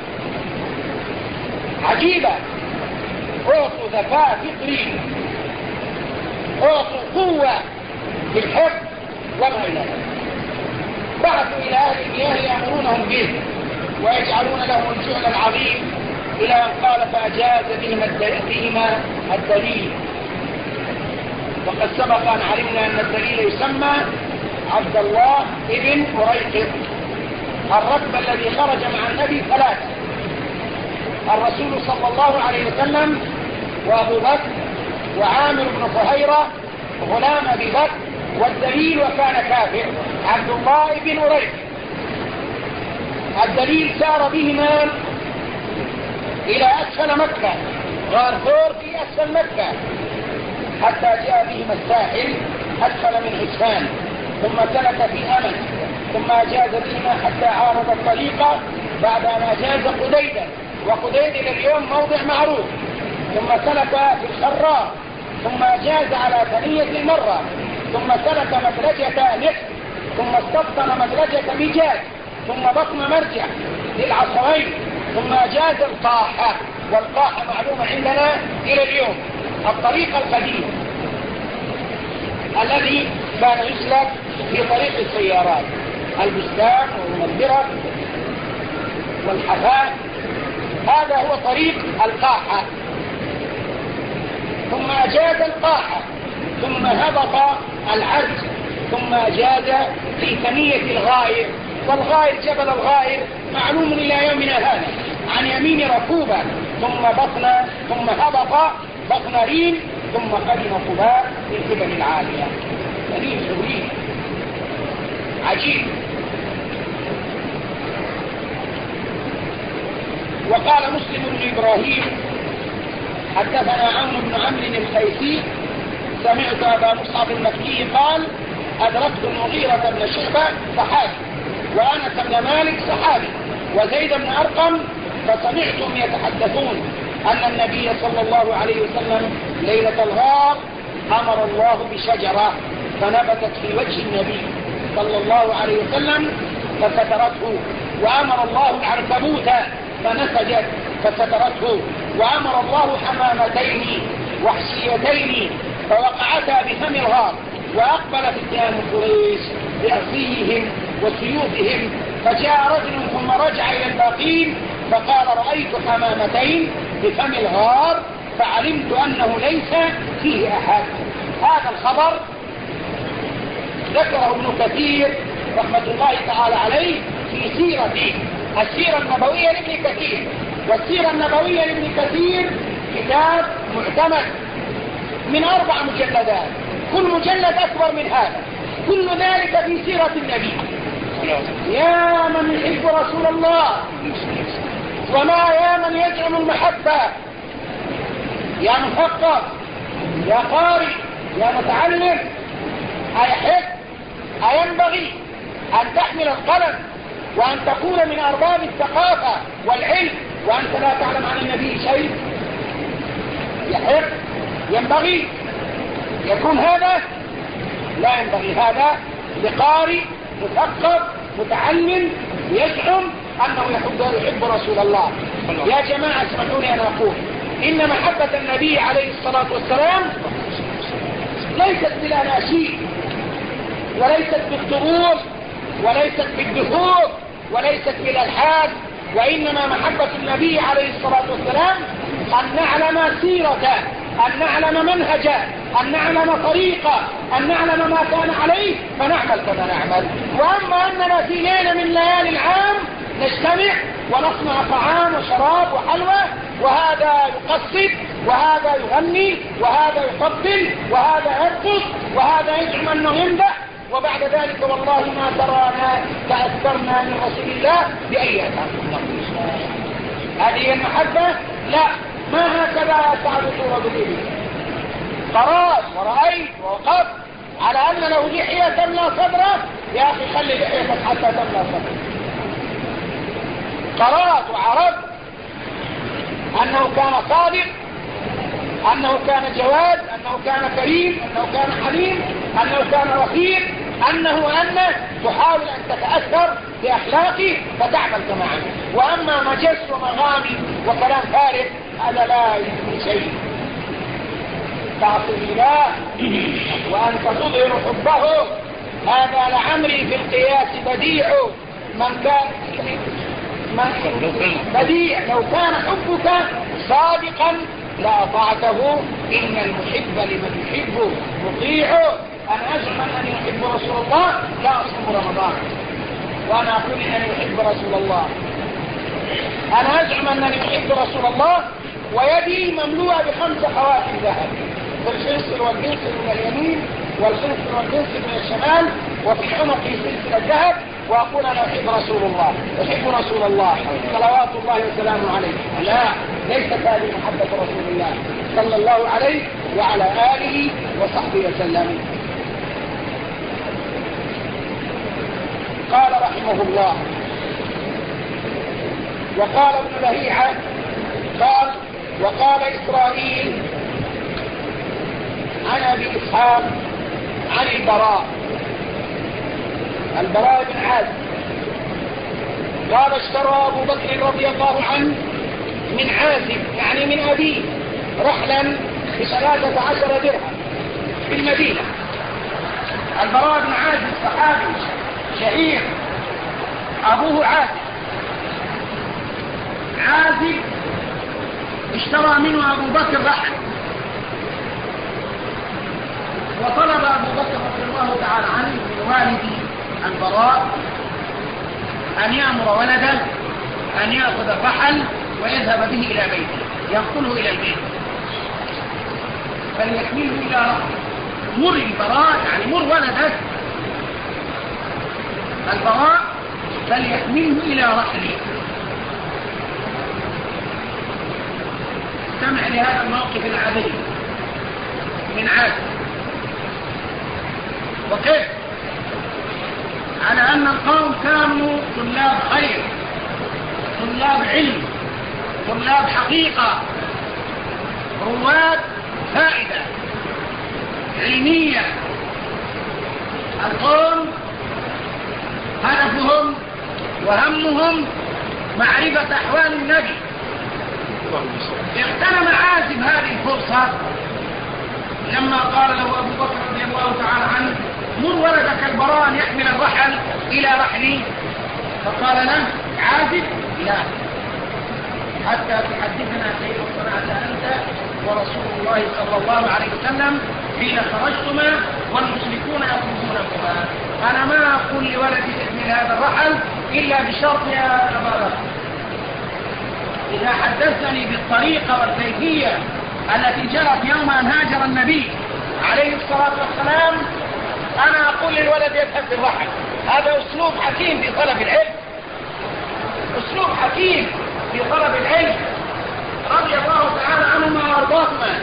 عجيبة، أعطوا ذكاء فكري، أعطوا قوة في الحفظ وما إلى ذلك. بعثوا إلى أهل المياه يأمرونهم به ويجعلون لهم الجعل العظيم، إلى أن قال: فأجاز بهما الدليل. وقد سبق أن علمنا أن الدليل يسمى عبد الله ابن أريقط. الركب الذي خرج مع النبي ثلاثة: الرسول صلى الله عليه وسلم، وأبو بكر، وعامر بن فهيرة غلام أبي بكر، والدليل وكان كافر عبد الله ابن أريقط. الدليل سار بهما إلى أسفل مكة، غار ثور في أسفل مكة، حتى جاء بهما الساحل أسفل من عسفان، ثم سلك في أمن، ثم أجاز بهما حتى عارض الطريق بعد أن أجاز قديدا، وقديد إلى اليوم موضع معروف، ثم سلك في الخراء، ثم أجاز على ثنية مرة، ثم سلك مدرجة نفس، ثم استبطن مدرجة مجاز، ثم بطن مرجع للعصرين، ثم أجاز القاحة. والقاحة معلومة عندنا إلى اليوم، الطريق القديم الذي كان يسلك في طريق السيارات، البستان والمنبرة والحفاء، هذا هو طريق القاحة. ثم أجاز القاحة، ثم هبط العرج، ثم أجاز في ثنية الغائر. والغائر جبل الغائر معلوم إلى يومنا هذا، عن يمين ركوبة، ثم بطن، ثم هبط بطن رين، ثم قدم قباء في الجبل العالية. دليل حبري عجيب. وقال مسلم بن إبراهيم: حدثنا عون بن عمرو الخيسي سمعت أبا مصعب المكي قال: أدركت المغيرة بن شعبة صحابي، وأنس بن مالك صحابي، وزيد بن أرقم، فسمعتهم يتحدثون أن النبي صلى الله عليه وسلم ليلة الغار أمر الله بشجرة فنبتت في وجه النبي صلى الله عليه وسلم فسترته، وأمر الله العنكبوت فنسجت فسترته، وأمر الله حمامتين وحشيتين فوقعتا بفم الغار، وأقبل فتيان قريش بأسيهم وسيوفهم، فجاء رجل ثم رجع إلى الباقين فقال: رأيت حمامتين بفم الغار فعلمت أنه ليس فيه أحد. هذا الخبر ذكره ابن كثير رحمة الله تعالى عليه في سيرته، السيرة النبوية لابن كثير. والسيرة النبوية لابن كثير كتاب معتمد من أربع مجلدات، كل مجلد أكبر من هذا، كل ذلك في سيرة النبي. يا من يحب رسول الله، وما يا من يزعم المحبة، يا مثقف، يا قارئ، يا متعلم، أيحب أينبغي أن تحمل القلم وأن تكون من أرباب الثقافة والعلم وأنت لا تعلم عن النبي شيء؟ يحب ينبغي يكون هذا؟ لا ينبغي هذا لقارئ مثقف متعلم يزعم أنه يحب يحب رسول الله. يا جماعة اسمعوني أنا أقول إن محبة النبي عليه الصلاة والسلام ليست بالأناشيد وليست بالطبول وليست بالدفوف وليست بالألحان، وإنما محبة النبي عليه الصلاة والسلام أن نعلم سيرته، أن نعلم منهجه، أن نعلم طريقه، أن نعلم ما كان عليه فنعمل كما نعمل. وأما أننا في ليلة من ليالي العام نجتمع ونصنع طعام وشراب وحلوى، وهذا يقصد وهذا يغني وهذا يقبل وهذا يرقص وهذا يزعم أنه يمدح، وبعد ذلك والله ما ترانا تأثرنا من رسول الله بأي أثر. هذه المحبة؟ لا، ما هكذا يا سعد صورة بالإبل. قرأت ورأيت ووقفت على أن له لحية تملى صدره، يا أخي خلي لحيتك حتى تملى صدره. قرأت وعرفت أنه كان صادق، أنه كان جواد، أنه كان كريم، أنه كان حليم، أنه كان رفيق، أنه أنه تحاول أن تتأثر بأخلاقه فتعمل كما عمل. وأما مجس ومغامي وكلام فارغ هذا لا يفيد شيء. تعصي الله وأنت تظهر حبه، هذا لعمري في القياس بديع. من كان بديع لو كان حبك صادقا لأطعته، إن المحب لمن يحبه مطيعه. أنا أزعم أنني أحب رسول الله لا أصوم رمضان وأنا أقول أنني أحب رسول الله. أنا أزعم أنني أحب رسول الله ويدي مملوءة بخمس خواتم ذهب، في الخنصر والبنصر من اليمين والخنصر والبنصر من الشمال، وفي عنقي سلسلة ذهب، وأقول أنا أحب رسول الله أحب رسول الله صلوات الله وسلامه عليه. لا، ليست هذه محبة رسول الله صلى الله عليه وعلى آله وصحبه وسلم. قال رحمه الله: وقال ابن لهيعة قال: وقال إسرائيل عن أبي إسحاق عن البراء البراء بن عازب قال: اشترى أبو بكر رضي الله عنه من عازب يعني من أبيه رحلا بثلاثة عشر درهم في المدينة. البراء بن عازب صحابي شهير، أبوه عازب. عازب اشترى منه أبو بكر رحل، وطلب أبو بكر رضي الله تعالى عنه من والد البراء أن يأمر ولده أن يأخذ الرحل ويذهب به إلى بيته، ينقله إلى البيت فليحمله إلى رحل. مر البراء يعني مر ولدك البراء فليحمله إلى رحله. استمع لهذا الموقف العادي من عازب. وكيف؟ على أن القوم كانوا طلاب خير، طلاب علم، طلاب حقيقة، رواد فائدة علمية. القوم هدفهم وهمهم معرفة أحوال النبي. اغتنم عازب هذه الفرصة لما قال له أبو بكر رضي الله تعالى عنه: مر ولدك البراء أن يحمل الرحل إلى رحلي. فقال له عازب: لا، حتى تحدثنا كيف صنعت أنت ورسول الله صلى الله عليه وسلم حين خرجتما والمشركون يطلبونكما. أنا ما أقول لولدي احمل هذا الرحل إلا بشرط يا أبا بكر، إذا حدثني بالطريقة والكيفية التي جرت يوم أن هاجر النبي عليه الصلاة والسلام، أنا أقول للولد يذهب بالرحل. هذا أسلوب حكيم في طلب العلم، أسلوب حكيم في طلب العلم رضي الله تعالى عنهما وأرضاهما.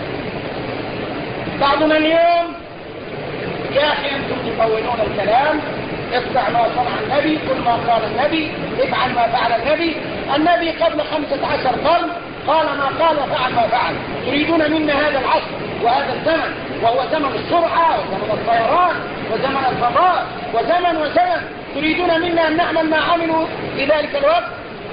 بعضنا اليوم يا أخي أنتم تطولون الكلام، اصنع ما صنع النبي، كل ما قال النبي، افعل ما فعل النبي. النبي قبل خمسة عشر قرن قال ما قال وفعل ما فعل. تريدون منا هذا العصر وهذا الزمن، وهو زمن السرعة وزمن الطيران وزمن الفضاء وزمن وزمن، تريدون منا أن نعمل ما عملوا في ذلك الوقت؟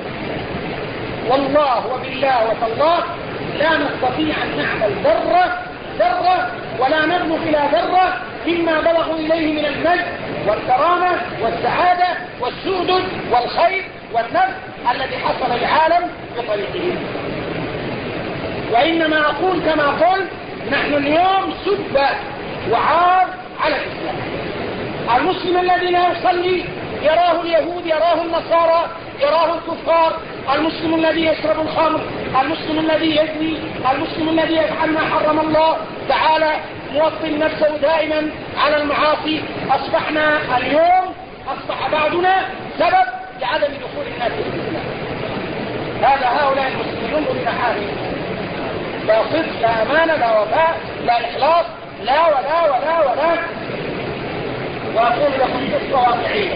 والله وبالله وتالله لا نستطيع أن نعمل ذرة ذرة ولا نبلغ إلى ذرة مما بلغوا إليه من المجد والكرامة والسعادة والسؤدد والخير والنفع الذي حصل العالم بطريقه. وإنما أقول كما قلت، نحن اليوم سبة وعار على الإسلام. المسلم الذي لا يصلي يراه اليهود، يراه النصارى، يراه الكفار. المسلم الذي يشرب الخمر، المسلم الذي يزني، المسلم الذي يفعل ما حرم الله تعالى موطن نفسه دائما على المعاصي. أصبحنا اليوم، أصبح بعضنا سبب لعدم دخول الناس في الإسلام. هذا هؤلاء المسلمين ينظر إلى حالهم، لا صدق، لا أمانة، لا وفاء، لا إخلاص، لا ولا ولا ولا. وأقول لكم قصة واقعية.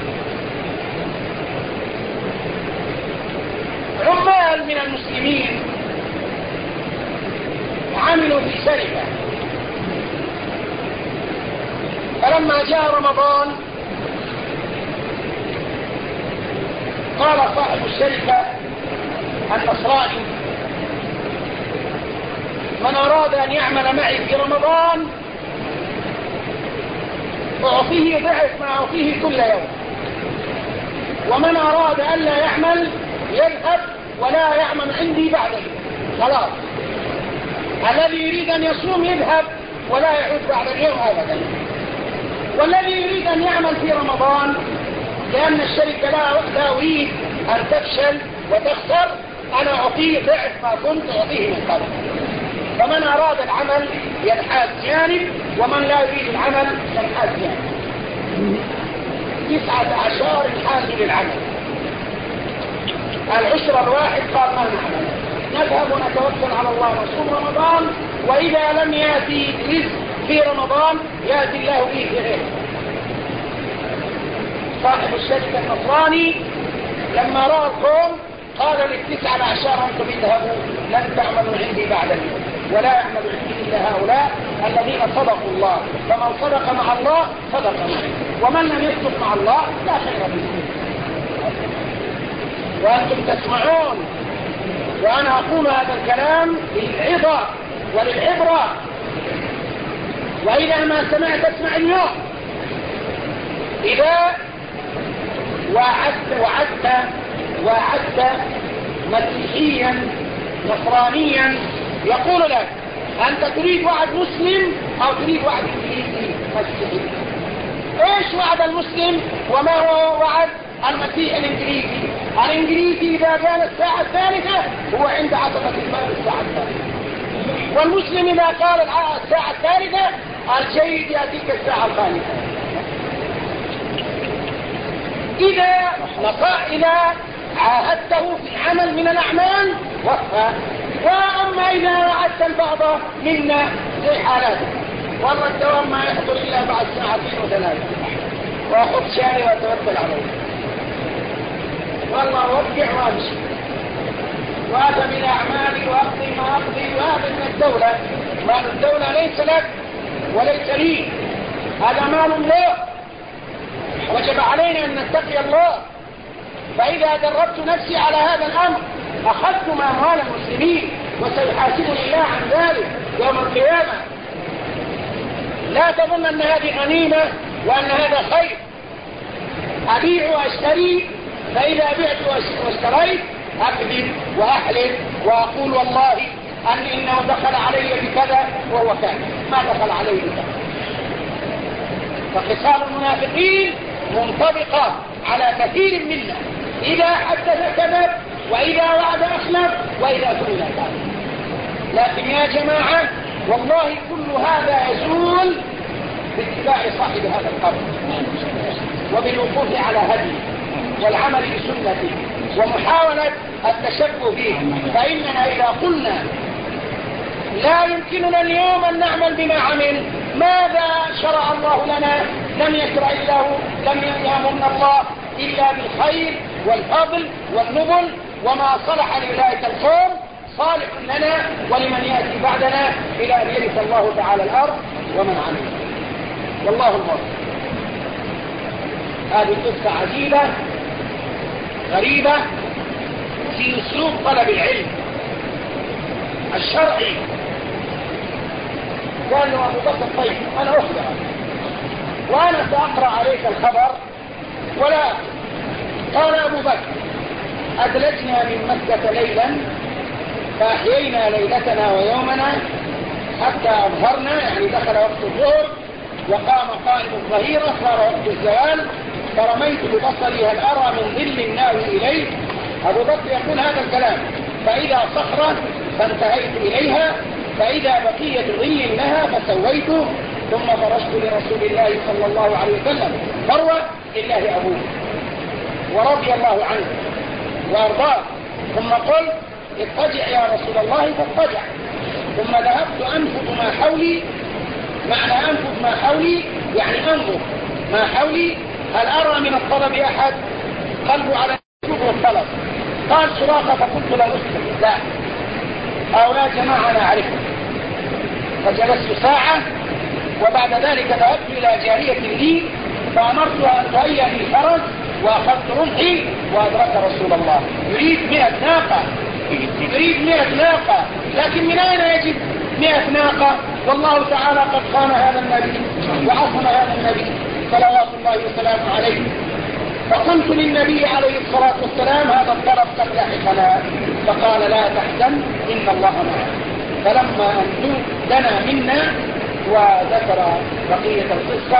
عمال من المسلمين عملوا في شركة، فلما جاء رمضان قال صاحب الشركة النصراني: من أراد أن يعمل معي في رمضان أعطيه ضعف ما أعطيه كل يوم، ومن أراد أن لا يعمل يذهب ولا يعمل عندي بعد اليوم. خلاص، الذي يريد أن يصوم يذهب ولا يعود بعد اليوم أبدا، والذي يريد أن يعمل في رمضان لأن الشركة لا, لا أريد أن تفشل وتخسر، أنا أعطيه ضعف ما كنت أعطيه من قبل. فمن أراد العمل ينحاز جانب، ومن لا يريد العمل ينحاز جانب. تسعة عشر انحازوا للعمل. العشر الواحد قال ما نعمل، نذهب ونتوكل على الله ونصوم رمضان، وإذا لم يأتي رزق في رمضان يأتي الله به في غيره. صاحب الشركة النصراني لما رأى القوم قال للتسعة عشر: أنتم اذهبوا، لن تعملوا عندي بعد اليوم، ولا يعمل عندي إلا هؤلاء الذين صدقوا الله، فمن صدق مع الله صدق معي، ومن لم يصدق مع الله لا خير فيه. وأنتم تسمعون، وأنا أقول هذا الكلام للعظة وللعبرة، وإذا ما سمعت اسمع اليوم. إذا وعدت وعدت وعدت مسيحيا نصرانيا يقول لك: أنت تريد وعد مسلم أو تريد وعد إنجليزي مسيحي؟ إيش وعد المسلم وما هو وعد المسيح الإنجليزي؟ الإنجليزي إذا قال الساعة الثالثة هو عند عتبة الباب الساعة الثالثة، والمسلم إذا قال الساعة الثالثة الجيد يأتيك الساعة الخامسة. إذا نصح إذا عاهدته في عمل من الأعمال وفى، وأما إذا وعدت البعض منا زي حالاته، والله الدوام ما يحضر إلا بعد ساعتين وثلاثة، وأخذ شاري وأتوكل عليه، والله أوقع وأمشي وأذهب إلى أعمالي وأقضي ما أقضي، وهذا من الدولة. مال الدولة ليس لك وليس لي، هذا مال الله، وجب علينا أن نتقي الله. فإذا دربت نفسي على هذا الأمر أخذتم أموال المسلمين، وسيحاسبني الله عن ذلك يوم القيامة. لا تظن أن هذه غنيمة وأن هذا خير. أبيع وأشتري، فإذا بعت واشتريت أكذب وأحلف وأقول والله أن إنه دخل علي بكذا وهو كان ما دخل علي بكذا. فخصال المنافقين منطبقة على كثير منا: إذا حدث كذب، وإذا وعد أخلف، وإذا كنا كذب. لكن يا جماعة والله كل هذا يزول باتباع صاحب هذا القبر وبالوقوف على هديه والعمل بسنته ومحاولة التشبه به. فإننا إذا قلنا لا يمكننا اليوم أن نعمل بما عمل، ماذا شرع الله لنا؟ لم يشرع الله، لم يأمرنا الله إلا بالخير والفضل والنبل، وما صلح لولاية القوم صالح لنا ولمن يأتي بعدنا إلى أن يرث الله تعالى الأرض ومن عمل. والله الموفق. هذه قصة عجيبة غريبة في أسلوب طلب العلم الشرعي. قال له أبو بكر طيب أنا أخبرك وأنا سأقرأ عليك الخبر ولا. قال أبو بكر أدلجنا من مكة ليلا فأحيينا ليلتنا ويومنا حتى أظهرنا، يعني دخل وقت الظهر وقام قائم الظهيرة صار وقت الزوال فرميت ببصري هل أرى من ظل الناوي إليه. أبو بكر يقول هذا الكلام، فإذا صخرة فانتهيت إليها فإذا بقية ظل لها فسويته ثم فرشت لرسول الله صلى الله عليه وسلم فروة لله أبوه ورضي الله عنه وأرضاه، ثم قلت اضطجع يا رسول الله فاضطجع، ثم ذهبت أنفض ما حولي. معنى أنفض ما حولي يعني أنظر ما حولي هل أرى من الطلب أحد؟ قلبه على الشوق والطلب. قال سراقة فقلت لا أسلم لا هؤلاء جماعة أنا أعرفهم. فجلست ساعة وبعد ذلك ذهبت إلى جارية لي فأمرتها أن تهيأ لي فرس وأخذت رمحي وأدرك رسول الله يريد مئة ناقة يريد مئة ناقة، لكن من أين يجب مئة ناقة؟ والله تعالى قد خان هذا النبي وعصم هذا النبي صلوات الله وسلامه عليه. فقلت للنبي عليه الصلاة والسلام هذا الطلب قد لحقنا، فقال لا تحزن إن الله معنا. فلما أن دنا منا وذكر بقية القصة